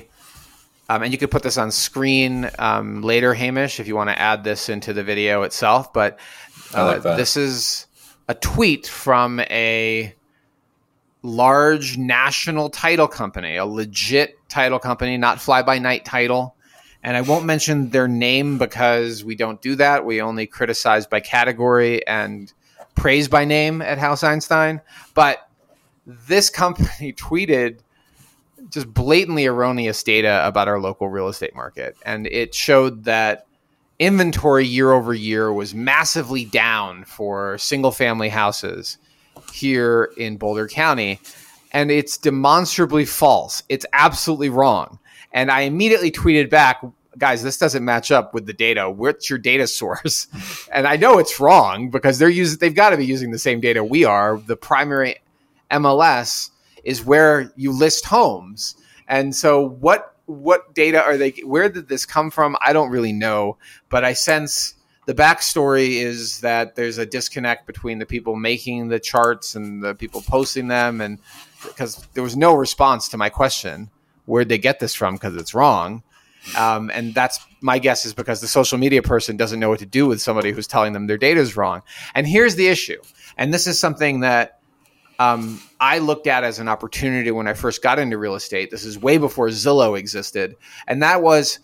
um, and you could put this on screen um, later, Hamish, if you want to add this into the video itself. But uh, I like that. This is a tweet from a large national title company, a legit title company, not fly-by-night title. And I won't mention their name, because we don't do that. We only criticize by category and praise by name at House Einstein. But this company tweeted just blatantly erroneous data about our local real estate market. And it showed that inventory year over year was massively down for single-family houses here in Boulder County, and it's demonstrably false. It's absolutely wrong. And I immediately tweeted back, guys, this doesn't match up with the data. What's your data source? And I know it's wrong, because they're using, they've got to be using the same data we are. The primary M L S is where you list homes. And so what what data are they, where did this come from? I don't really know, but I sense the backstory is that there's a disconnect between the people making the charts and the people posting them. And because there was no response to my question, where'd they get this from? Because it's wrong. Um, and that's my guess, is because the social media person doesn't know what to do with somebody who's telling them their data is wrong. And here's the issue. And this is something that um, I looked at as an opportunity when I first got into real estate. This is way before Zillow existed. And that was,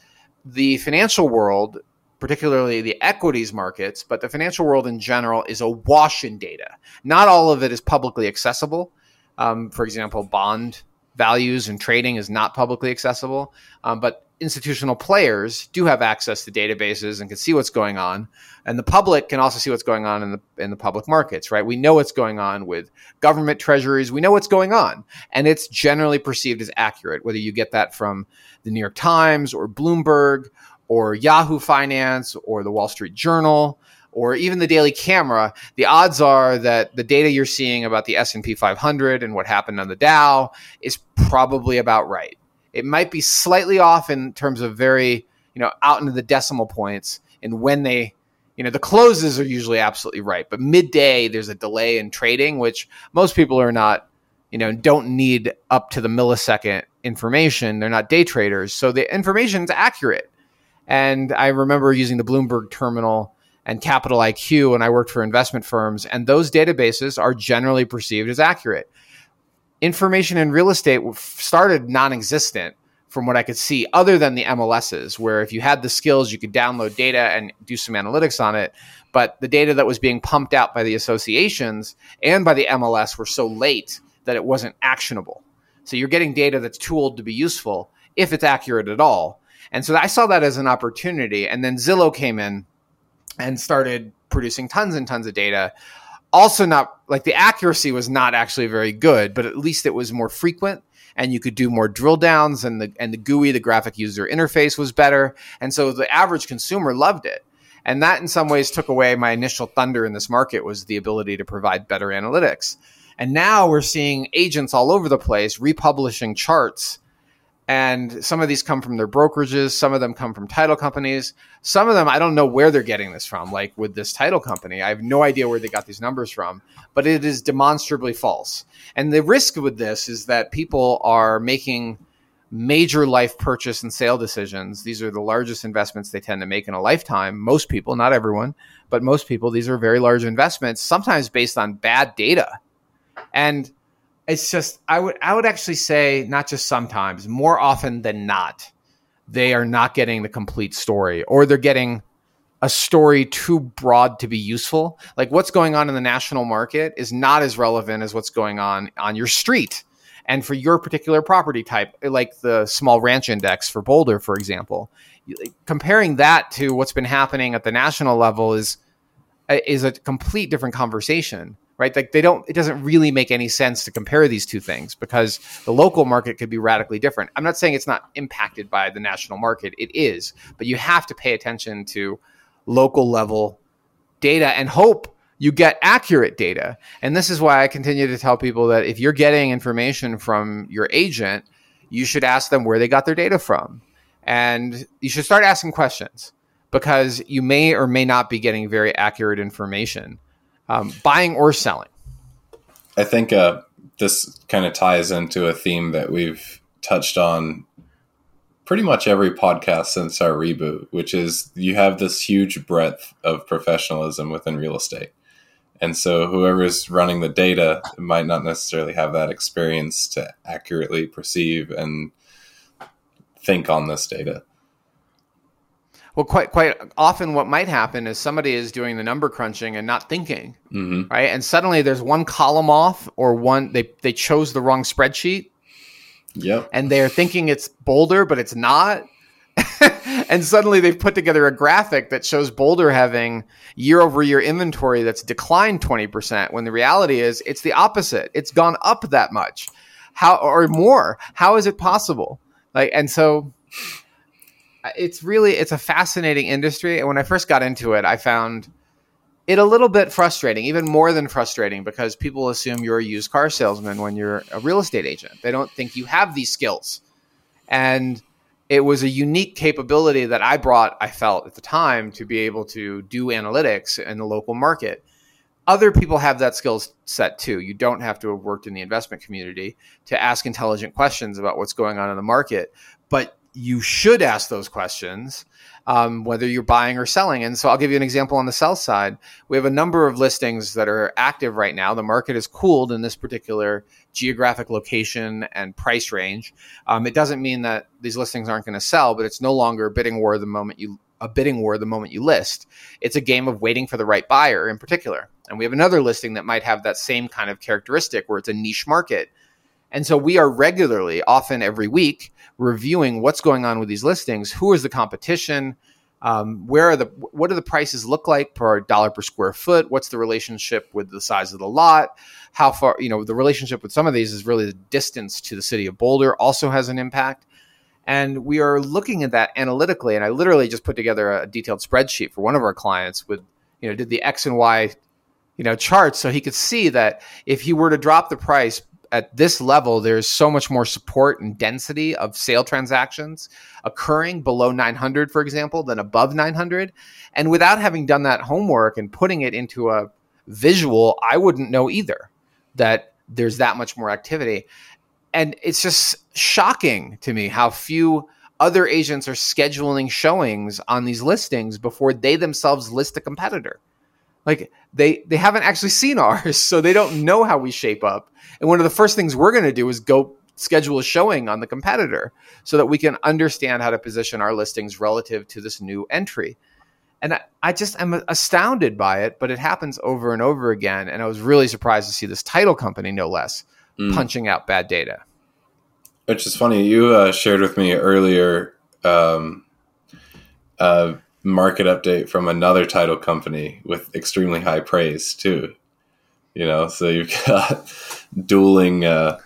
the financial world, particularly the equities markets, but the financial world in general is awash in data. Not all of it is publicly accessible. Um, for example, bond values and trading is not publicly accessible, um, but institutional players do have access to databases and can see what's going on. And the public can also see what's going on in the in the public markets, right? We know what's going on with government treasuries. We know what's going on. And it's generally perceived as accurate, whether you get that from the New York Times or Bloomberg or Yahoo Finance or the Wall Street Journal or even the Daily Camera. The odds are that the data you're seeing about the S and P five hundred and what happened on the Dow is probably about right. It might be slightly off in terms of very, you know, out into the decimal points and when they, you know, the closes are usually absolutely right. But midday, there's a delay in trading, which most people are not, you know, don't need up to the millisecond information. They're not day traders. So the information is accurate. And I remember using the Bloomberg terminal and Capital I Q when I worked for investment firms. And those databases are generally perceived as accurate. Information in real estate started non-existent from what I could see, other than the M L Ss, where if you had the skills, you could download data and do some analytics on it. But the data that was being pumped out by the associations and by the M L S were so late that it wasn't actionable. So you're getting data that's too old to be useful, if it's accurate at all. And so I saw that as an opportunity. And then Zillow came in and started producing tons and tons of data. Also not, like the accuracy was not actually very good, but at least it was more frequent and you could do more drill downs and the and the G U I, the graphic user interface, was better. And so the average consumer loved it. And that in some ways took away my initial thunder in this market, was the ability to provide better analytics. And now we're seeing agents all over the place republishing charts. And some of these come from their brokerages. Some of them come from title companies. Some of them, I don't know where they're getting this from. Like with this title company, I have no idea where they got these numbers from, but it is demonstrably false. And the risk with this is that people are making major life purchase and sale decisions. These are the largest investments they tend to make in a lifetime. Most people, not everyone, but most people, these are very large investments, sometimes based on bad data. And it's just, I would I would actually say, not just sometimes, more often than not, they are not getting the complete story, or they're getting a story too broad to be useful. Like what's going on in the national market is not as relevant as what's going on on your street. And for your particular property type, like the small ranch index for Boulder, for example, comparing that to what's been happening at the national level is is a complete different conversation. Right? Like they don't, it doesn't really make any sense to compare these two things because the local market could be radically different. I'm not saying it's not impacted by the national market. It is, but you have to pay attention to local level data and hope you get accurate data. And this is why I continue to tell people that if you're getting information from your agent, you should ask them where they got their data from. And you should start asking questions because you may or may not be getting very accurate information. Um, buying or selling. I think uh, this kind of ties into a theme that we've touched on pretty much every podcast since our reboot, which is you have this huge breadth of professionalism within real estate. And so whoever's running the data might not necessarily have that experience to accurately perceive and think on this data. Well, quite quite often what might happen is somebody is doing the number crunching and not thinking, mm-hmm. right? And suddenly there's one column off or one, they, they chose the wrong spreadsheet. Yep. And they're thinking it's Boulder, but it's not. And suddenly they've put together a graphic that shows Boulder having year over year inventory that's declined twenty percent when the reality is it's the opposite. It's gone up that much. How, or more. How is it possible? Like, and so it's really, it's a fascinating industry. And when I first got into it, I found it a little bit frustrating, even more than frustrating, because people assume you're a used car salesman when you're a real estate agent. They don't think you have these skills. And it was a unique capability that I brought, I felt at the time, to be able to do analytics in the local market. Other people have that skill set too. You don't have to have worked in the investment community to ask intelligent questions about what's going on in the market, but you should ask those questions, um, whether you're buying or selling. And so I'll give you an example on the sell side. We have a number of listings that are active right now. The market is cooled in this particular geographic location and price range. Um, it doesn't mean that these listings aren't going to sell, but it's no longer a bidding war the moment you a bidding war the moment you list. It's a game of waiting for the right buyer in particular. And we have another listing that might have that same kind of characteristic where it's a niche market. And so we are regularly, often every week, reviewing what's going on with these listings. Who is the competition? Um, where are the what do the prices look like per dollar per square foot? What's the relationship with the size of the lot? How far, you know, the relationship with some of these is really the distance to the city of Boulder also has an impact. And we are looking at that analytically. And I literally just put together a detailed spreadsheet for one of our clients with, you know, did the X and Y, you know, charts so he could see that if he were to drop the price at this level, there's so much more support and density of sale transactions occurring below nine hundred, for example, than above nine hundred. And without having done that homework and putting it into a visual, I wouldn't know either that there's that much more activity. And it's just shocking to me how few other agents are scheduling showings on these listings before they themselves list a competitor. Like they they haven't actually seen ours, so they don't know how we shape up. And one of the first things we're going to do is go schedule a showing on the competitor so that we can understand how to position our listings relative to this new entry. And I, I just am astounded by it, but it happens over and over again. And I was really surprised to see this title company, no less, mm. punching out bad data. Which is funny. You uh, shared with me earlier um, a market update from another title company with extremely high praise too. You know, so you've got dueling uh,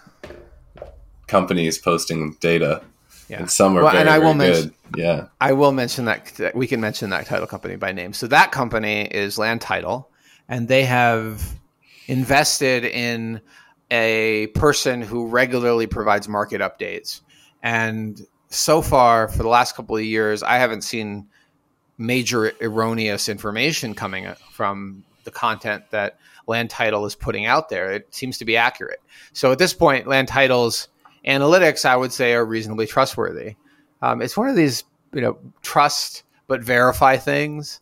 companies posting data, yeah. and some are well, very, and I will very mention, good. Yeah, I will mention that we can mention that title company by name. So that company is Land Title, and they have invested in a person who regularly provides market updates. And so far, for the last couple of years, I haven't seen major erroneous information coming from the content that Land Title is putting out there. It seems to be accurate. So at this point, Land Title's analytics, I would say, are reasonably trustworthy. Um, it's one of these, you know, trust but verify things.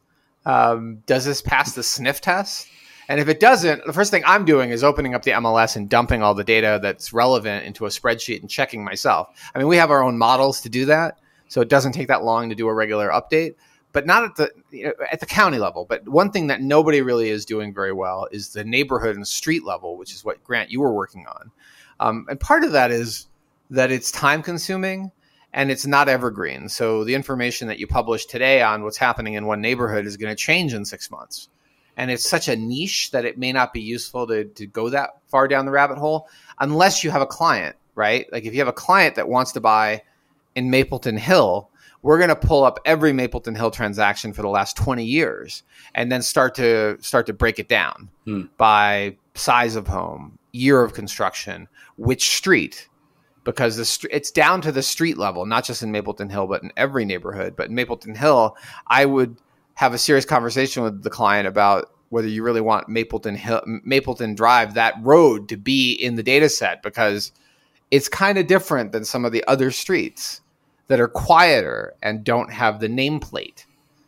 Um, does this pass the sniff test? And if it doesn't, the first thing I'm doing is opening up the M L S and dumping all the data that's relevant into a spreadsheet and checking myself. I mean, we have our own models to do that, so it doesn't take that long to do a regular update. But not at the you know, at the county level. But one thing that nobody really is doing very well is the neighborhood and street level, which is what, Grant, you were working on. Um, and part of that is that it's time consuming and it's not evergreen. So the information that you publish today on what's happening in one neighborhood is going to change in six months. And it's such a niche that it may not be useful to, to go that far down the rabbit hole unless you have a client, right? Like if you have a client that wants to buy in Mapleton Hill, we're going to pull up every Mapleton Hill transaction for the last twenty years and then start to start to break it down hmm. by size of home, year of construction, which street, because the st- it's down to the street level, not just in Mapleton Hill, but in every neighborhood. But in Mapleton Hill, I would have a serious conversation with the client about whether you really want Mapleton Hill, Mapleton Drive, that road, to be in the data set, because it's kind of different than some of the other streets that are quieter and don't have the nameplate.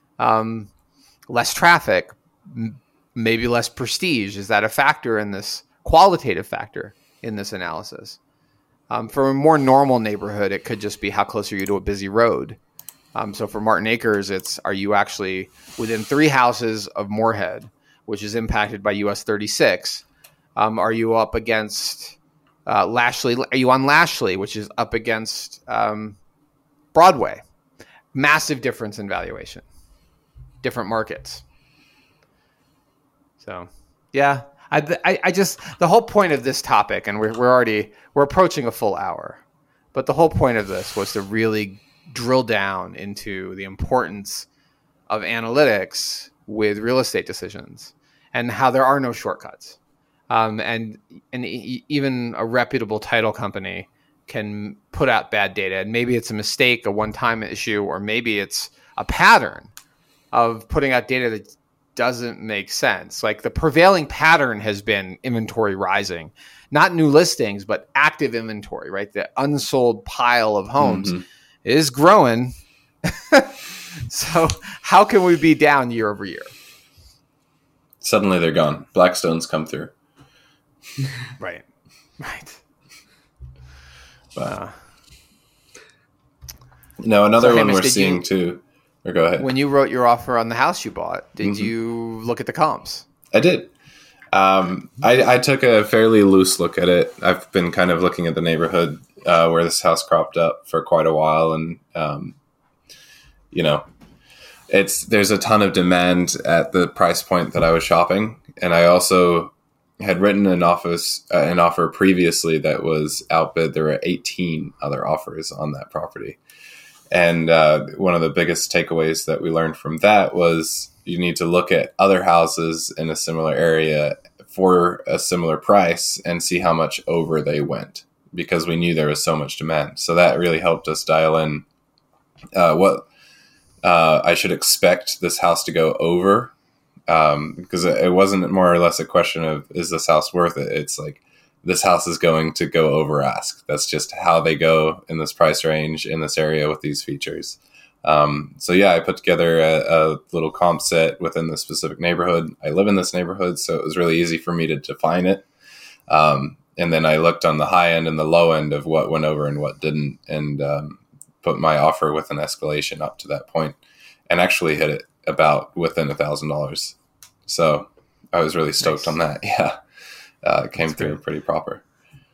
Um, less traffic, m- maybe less prestige. Is that a factor in this, qualitative factor in this analysis? Um, for a more normal neighborhood, it could just be how close are you to a busy road. Um, so for Martin Acres, it's are you actually within three houses of Moorhead, which is impacted by U S thirty-six? Um, are you up against uh, Lashley? Are you on Lashley, which is up against um, Broadway? Massive difference in valuation. Different markets. So, yeah, I, I, I just the whole point of this topic, and we're we're already we're approaching a full hour, but the whole point of this was to really drill down into the importance of analytics with real estate decisions and how there are no shortcuts. Um, and and e- even a reputable title company can put out bad data, and maybe it's a mistake, a one-time issue, or maybe it's a pattern of putting out data that doesn't make sense. Like the prevailing pattern has been inventory rising, not new listings, but active inventory, right? The unsold pile of homes. Mm-hmm. is growing. So how can we be down year over year? Suddenly they're gone. Blackstones come through. Right. Right. But, Uh, no, another so, one Hamish, we're did seeing you- too. Or go ahead. when you wrote your offer on the house you bought, did Mhm. you look at the comps? I did. Um, I, I took a fairly loose look at it. I've been kind of looking at the neighborhood uh, where this house cropped up for quite a while, and um, you know, it's there's a ton of demand at the price point that I was shopping, and I also had written an office uh, an offer previously that was outbid. There were eighteen other offers on that property, and uh, one of the biggest takeaways that we learned from that was you need to look at other houses in a similar area for a similar price and see how much over they went, because we knew there was so much demand. So that really helped us dial in uh, what uh, I should expect this house to go over, um, because it wasn't more or less a question of, is this house worth it? It's like, this house is going to go over ask. That's just how they go in this price range in this area with these features. Um, so yeah, I put together a, a little comp set within the specific neighborhood. I live in this neighborhood, so it was really easy for me to define it. Um, and then I looked on the high end and the low end of what went over and what didn't, and um, put my offer with an escalation up to that point, and actually hit it about within a thousand dollars. So I was really stoked Nice. on that. Yeah, uh, it came That's through great. pretty proper.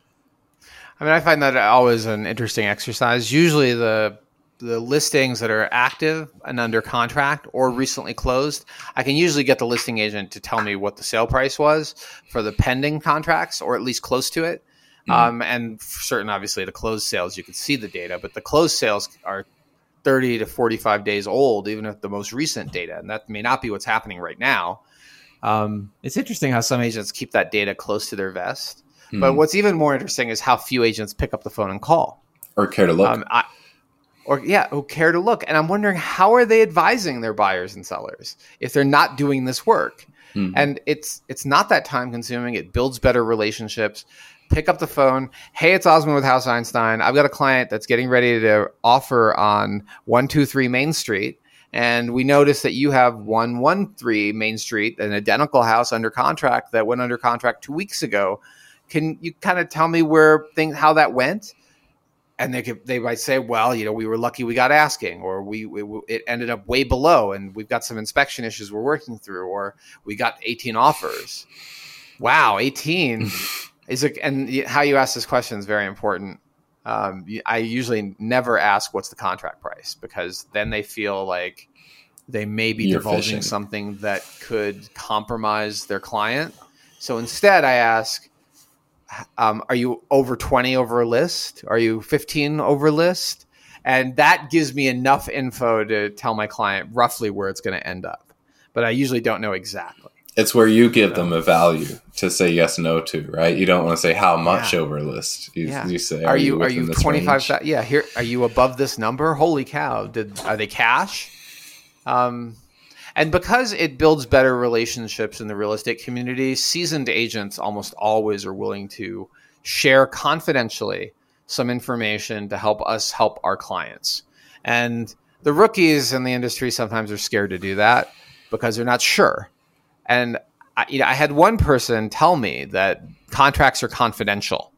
I mean, I find that always an interesting exercise. Usually the the listings that are active and under contract or recently closed, I can usually get the listing agent to tell me what the sale price was for the pending contracts, or at least close to it. Mhm. Um, and for certain, obviously, the closed sales, you can see the data, but the closed sales are thirty to forty-five days old, even if the most recent data, and that may not be what's happening right now. Um, it's interesting how some agents keep that data close to their vest. But Mhm. what's even more interesting is how few agents pick up the phone and call. Or care to look. Um, I, or yeah, who care to look. And I'm wondering, how are they advising their buyers and sellers if they're not doing this work? Mhm. And it's it's not that time consuming. It builds better relationships. Pick up the phone. Hey, it's Osmond with House Einstein. I've got a client that's getting ready to offer on one two three Main Street. And we noticed that you have one one three Main Street, an identical house under contract that went under contract two weeks ago. Can you kind of tell me where things, how that went? And they could, they might say, well, you know, we were lucky we got asking, or we, we it ended up way below, and we've got some inspection issues we're working through, or we got eighteen offers. Wow, eighteen is it? And how you ask this question is very important. Um, I usually never ask what's the contract price, because then they feel like they may be You're divulging fishing. something that could compromise their client. So instead, I ask, Um, are you over twenty over a list? Are you fifteen over list? And that gives me enough info to tell my client roughly where it's going to end up. But I usually don't know exactly. It's where you give them a value to say yes, no to, right? You don't want to say how much Yeah. over list. You, Yeah. you say, Are, you are within you this twenty-five? range? Yeah, here are you above this number? Holy cow! Did are they cash? Um, and because it builds better relationships in the real estate community, seasoned agents almost always are willing to share confidentially some information to help us help our clients. And the rookies in the industry sometimes are scared to do that because they're not sure. And I, you know, I had one person tell me that contracts are confidential.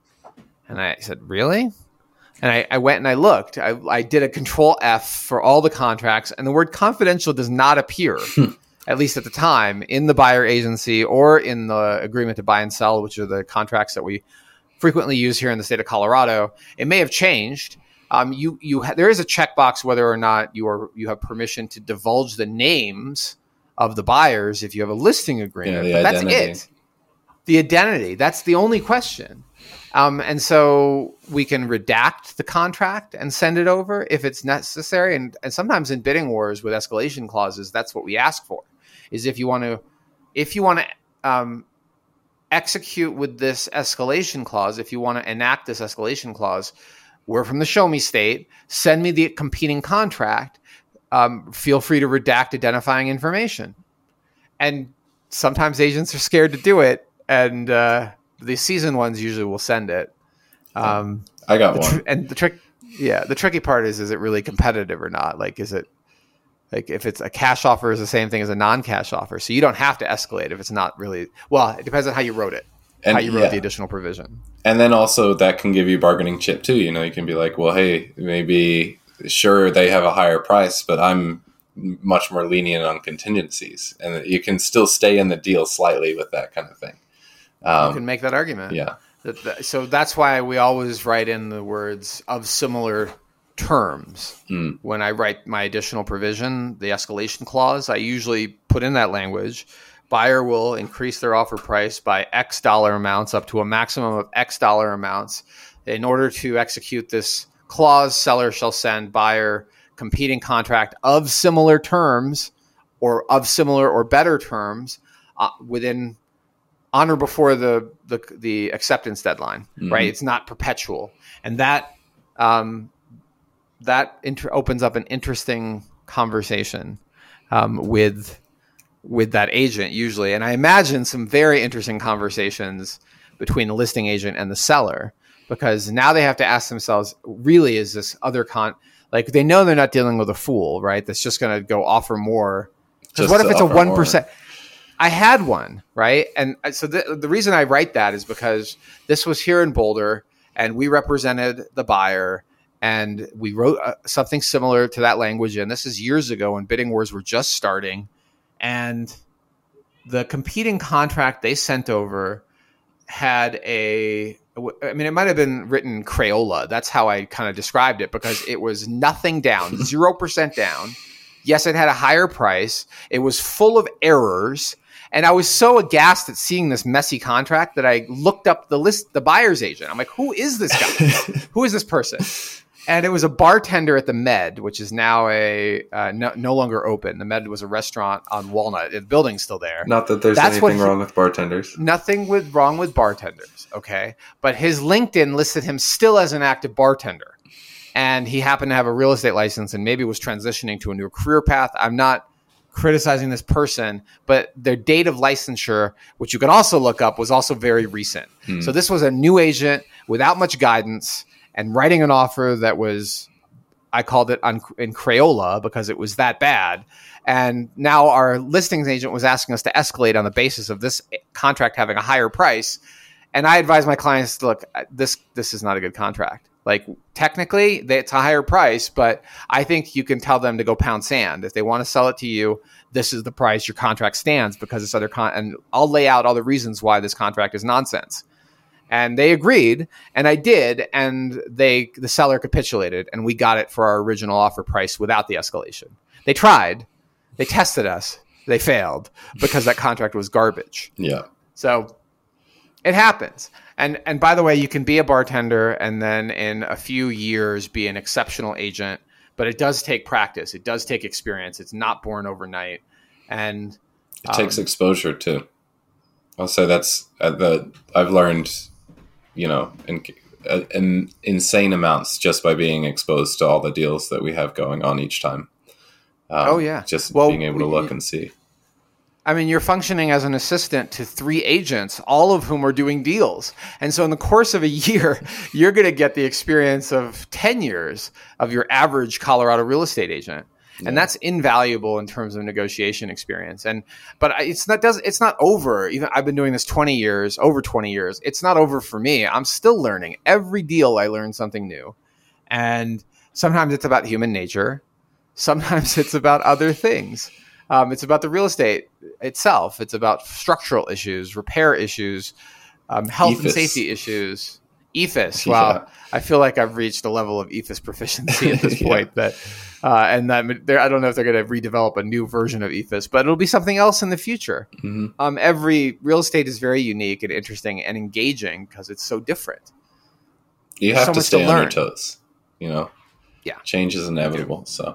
And I said, really? And I, I went and I looked. I, I did a control F for all the contracts, and the word confidential does not appear, at least at the time, in the buyer agency or in the agreement to buy and sell, which are the contracts that we frequently use here in the state of Colorado. It may have changed. Um, you you ha- there is a checkbox whether or not you are you have permission to divulge the names of the buyers if you have a listing agreement. Yeah, but the that's identity. it. The identity. That's the only question. Um, and so we can redact the contract and send it over if it's necessary. And, and sometimes in bidding wars with escalation clauses, that's what we ask for. Is if you want to, if you want to um, execute with this escalation clause, if you want to enact this escalation clause, we're from the show me state. Send me the competing contract. Um, feel free to redact identifying information. And sometimes agents are scared to do it, and uh, the seasoned ones usually will send it. Um, I got the one. tr- and the trick, Yeah, the tricky part is, is it really competitive or not? Like, is it, like if it's a cash offer is the same thing as a non-cash offer. So you don't have to escalate if it's not really, well, it depends on how you wrote it, And, how you wrote yeah. the additional provision. And then also that can give you bargaining chip too. You know, you can be like, well, hey, maybe sure they have a higher price, but I'm much more lenient on contingencies, and you can still stay in the deal slightly with that kind of thing. Um, You can make that argument. yeah. That- that- So that's why we always write in the words of similar terms. Mm. When I write my additional provision, the escalation clause, I usually put in that language. Buyer will increase their offer price by X dollar amounts up to a maximum of X dollar amounts. In order to execute this clause, seller shall send buyer competing contract of similar terms or of similar or better terms uh, within on or before the the, the acceptance deadline. Mhm. Right? It's not perpetual, and that um, that inter- opens up an interesting conversation um, with. with that agent usually. And I imagine some very interesting conversations between the listing agent and the seller, because now they have to ask themselves, really, is this other con, like they know they're not dealing with a fool, right? That's just going to go offer more. Because Just what if to it's a offer one more. percent? I had one, right? And so the, the reason I write that is because this was here in Boulder and we represented the buyer and we wrote uh, something similar to that language. And this is years ago when bidding wars were just starting. And the competing contract they sent over had a, I mean, it might have been written in Crayola. That's how I kind of described it, because it was nothing down, zero percent down. Yes, it had a higher price. It was full of errors. And I was so aghast at seeing this messy contract that I looked up the list, the buyer's agent. I'm like, who is this guy? Who is this person? And it was a bartender at the Med, which is now a uh, no, no longer open. The Med was a restaurant on Walnut. The building's still there. Not that there's That's what anything he- wrong with bartenders. Nothing with wrong with bartenders, okay? But his LinkedIn listed him still as an active bartender. And he happened to have a real estate license and maybe was transitioning to a new career path. I'm not criticizing this person, but their date of licensure, which you can also look up, was also very recent. Hmm. So this was a new agent without much guidance and writing an offer that was, I called it on, in Crayola because it was that bad. And now our listings agent was asking us to escalate on the basis of this contract having a higher price. And I advise my clients to look, this this is not a good contract. Like technically, they, it's a higher price, but I think you can tell them to go pound sand. If they want to sell it to you, this is the price your contract stands because this other con. And I'll lay out all the reasons why this contract is nonsense. And they agreed, and I did, and they the seller capitulated, and we got it for our original offer price without the escalation. They tried, they tested us, they failed because that contract was garbage. Yeah. So it happens. And and by the way, you can be a bartender and then in a few years be an exceptional agent, but it does take practice. It does take experience. It's not born overnight. And It takes um, exposure too. I'll say that's uh, the I've learned, you know, in, uh, in insane amounts just by being exposed to all the deals that we have going on each time. Um, Oh, yeah. just Well, being able to we- look and see. I mean, you're functioning as an assistant to three agents, all of whom are doing deals. And so in the course of a year, you're going to get the experience of ten years of your average Colorado real estate agent. Yeah. And that's invaluable in terms of negotiation experience. And but I- it's not does it's not over. Even I've been doing this twenty years, over twenty years. It's not over for me. I'm still learning. Every deal I learn something new. And sometimes it's about human nature. Sometimes it's about other things. Um, it's about the real estate itself. It's about structural issues, repair issues, um, health E F I and S. safety issues. E F I S. Yeah. Wow. I feel like I've reached a level of E F I S proficiency at this Yeah. point that, uh, and that they're- I don't know if they're going to redevelop a new version of E F I S, but it'll be something else in the future. hmm Um, every real estate is very unique and interesting and engaging because it's so different. You There's have so to much to stay on your learn. toes. You know, Yeah. change is inevitable. So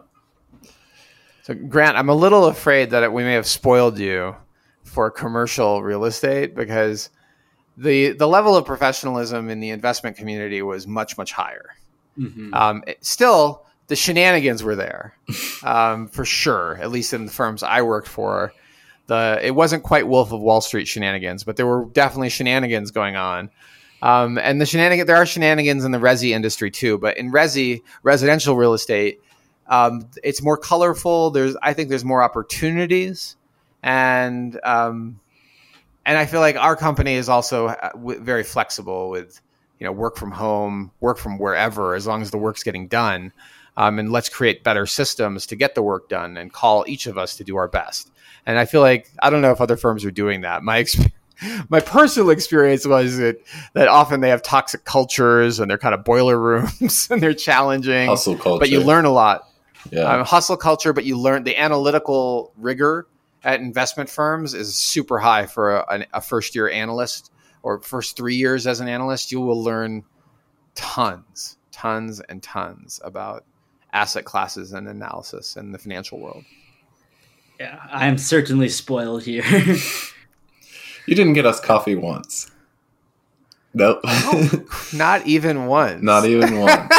So, Grant, I'm a little afraid that we may have spoiled you for commercial real estate because the the level of professionalism in the investment community was much, much higher. Mm-hmm. Um, it- still, the shenanigans were there um, for sure, at least in the firms I worked for. The It wasn't quite Wolf of Wall Street shenanigans, but there were definitely shenanigans going on. Um, and the shenanigans, there are shenanigans in the resi industry too, but in resi, residential real estate, um, it's more colorful. There's, I think there's more opportunities, and um, and I feel like our company is also w- very flexible with, you know, work from home, work from wherever, as long as the work's getting done. Um, and let's create better systems to get the work done and call each of us to do our best. And I feel like, I don't know if other firms are doing that. My experience, my personal experience was that, that often they have toxic cultures and they're kind of boiler rooms and they're challenging. Hustle culture. But you learn a lot. Yeah. Um, hustle culture, but you learn the analytical rigor at investment firms is super high for a, a first year analyst or first three years as an analyst. You will learn tons, tons and tons about asset classes and analysis in the financial world. Yeah, I'm certainly spoiled here. You didn't get us coffee once. Nope. Oh, not even once. Not even once.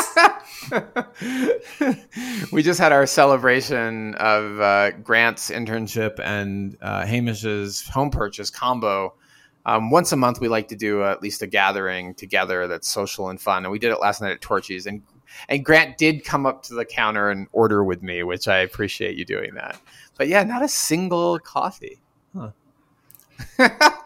We just had our celebration of uh, Grant's internship and uh, Hamish's home purchase combo. Um, once a month, we like to do uh, at least a gathering together that's social and fun. And we did it last night at Torchy's. And, and Grant did come up to the counter and order with me, which I appreciate you doing that. But yeah, not a single coffee. Huh. I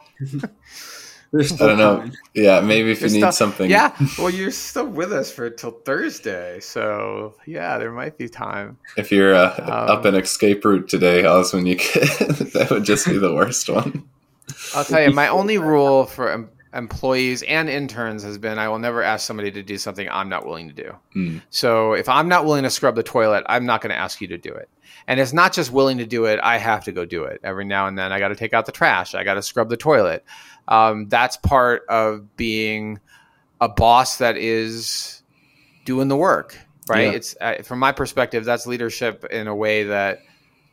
don't know. Yeah, maybe if There's you need stuff, something. Yeah, well, you're still with us for till Thursday, so yeah, there might be time. If you're uh, Um, up an escape route today, Osmond, you could, that would just be the worst one. I'll tell you, my only rule for em- employees and interns has been I will never ask somebody to do something I'm not willing to do. Mm. So if I'm not willing to scrub the toilet, I'm not going to ask you to do it. And it's not just willing to do it, I have to go do it. Every now and then I got to take out the trash. I got to scrub the toilet. Um, that's part of being a boss that is doing the work, right? Yeah. It's uh, from my perspective, that's leadership in a way that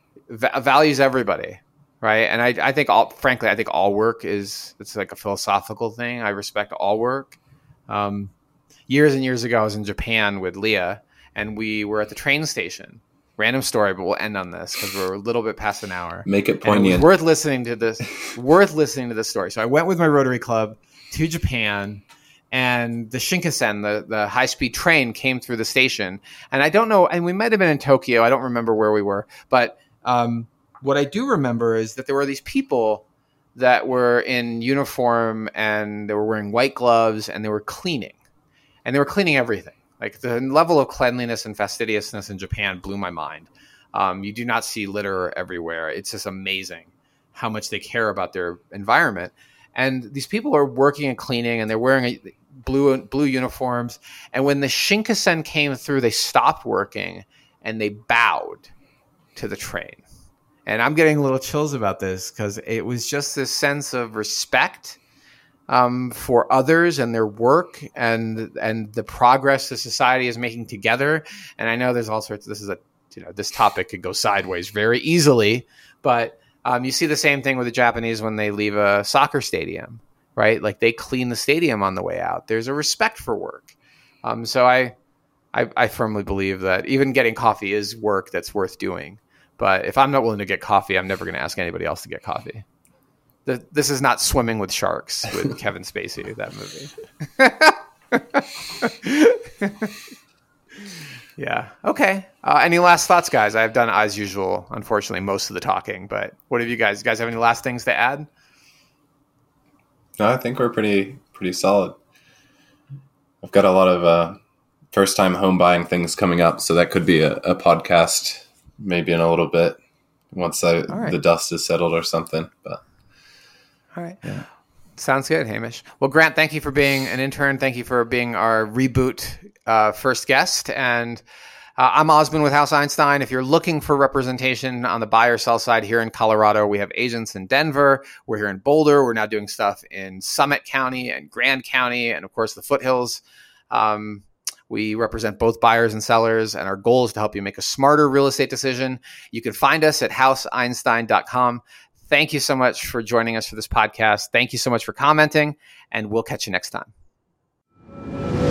va- values everybody, right? And I, I think all, frankly, I think all work is, it's like a philosophical thing. I respect all work. Um, years and years ago, I was in Japan with Leah, and we were at the train station. Random story, but we'll end on this because we're a little bit past an hour. Make it And it poignant. was worth listening to this. worth listening to this story. So I went with my Rotary Club to Japan, and the Shinkansen, the the high speed train, came through the station. And I don't know, and we might have been in Tokyo. I don't remember where we were, but um, what I do remember is that there were these people that were in uniform and they were wearing white gloves and they were cleaning, and they were cleaning everything. Like the level of cleanliness and fastidiousness in Japan blew my mind. Um, you do not see litter everywhere. It's just amazing how much they care about their environment. And these people are working and cleaning, and they're wearing a blue blue uniforms. And when the Shinkansen came through, they stopped working and they bowed to the train. And I'm getting a little chills about this because it was just this sense of respect Um, for others and their work and and the progress the society is making together. And I know there's all sorts of, this is a, you know, this topic could go sideways very easily, but um, you see the same thing with the Japanese when they leave a soccer stadium, right? Like they clean the stadium on the way out. There's a respect for work. Um, so I, I, I firmly believe that even getting coffee is work that's worth doing. But if I'm not willing to get coffee, I'm never going to ask anybody else to get coffee. This is not Swimming with Sharks with Kevin Spacey, that movie. Yeah. Okay. Uh, any last thoughts, guys? I've done, as usual, unfortunately, most of the talking. But what have you guys? You guys have any last things to add? No, I think we're pretty pretty solid. I've got a lot of uh, first time home buying things coming up, so that could be a, a podcast maybe in a little bit once I, right. the dust is settled or something. But all right. Yeah. Sounds good, Hamish. Well, Grant, thank you for being an intern. Thank you for being our reboot uh, first guest. And uh, I'm Osmond with House Einstein. If you're looking for representation on the buy or sell side here in Colorado, we have agents in Denver. We're here in Boulder. We're now doing stuff in Summit County and Grand County and, of course, the foothills. Um, we represent both buyers and sellers, and our goal is to help you make a smarter real estate decision. You can find us at house einstein dot com. Thank you so much for joining us for this podcast. Thank you so much for commenting, and we'll catch you next time.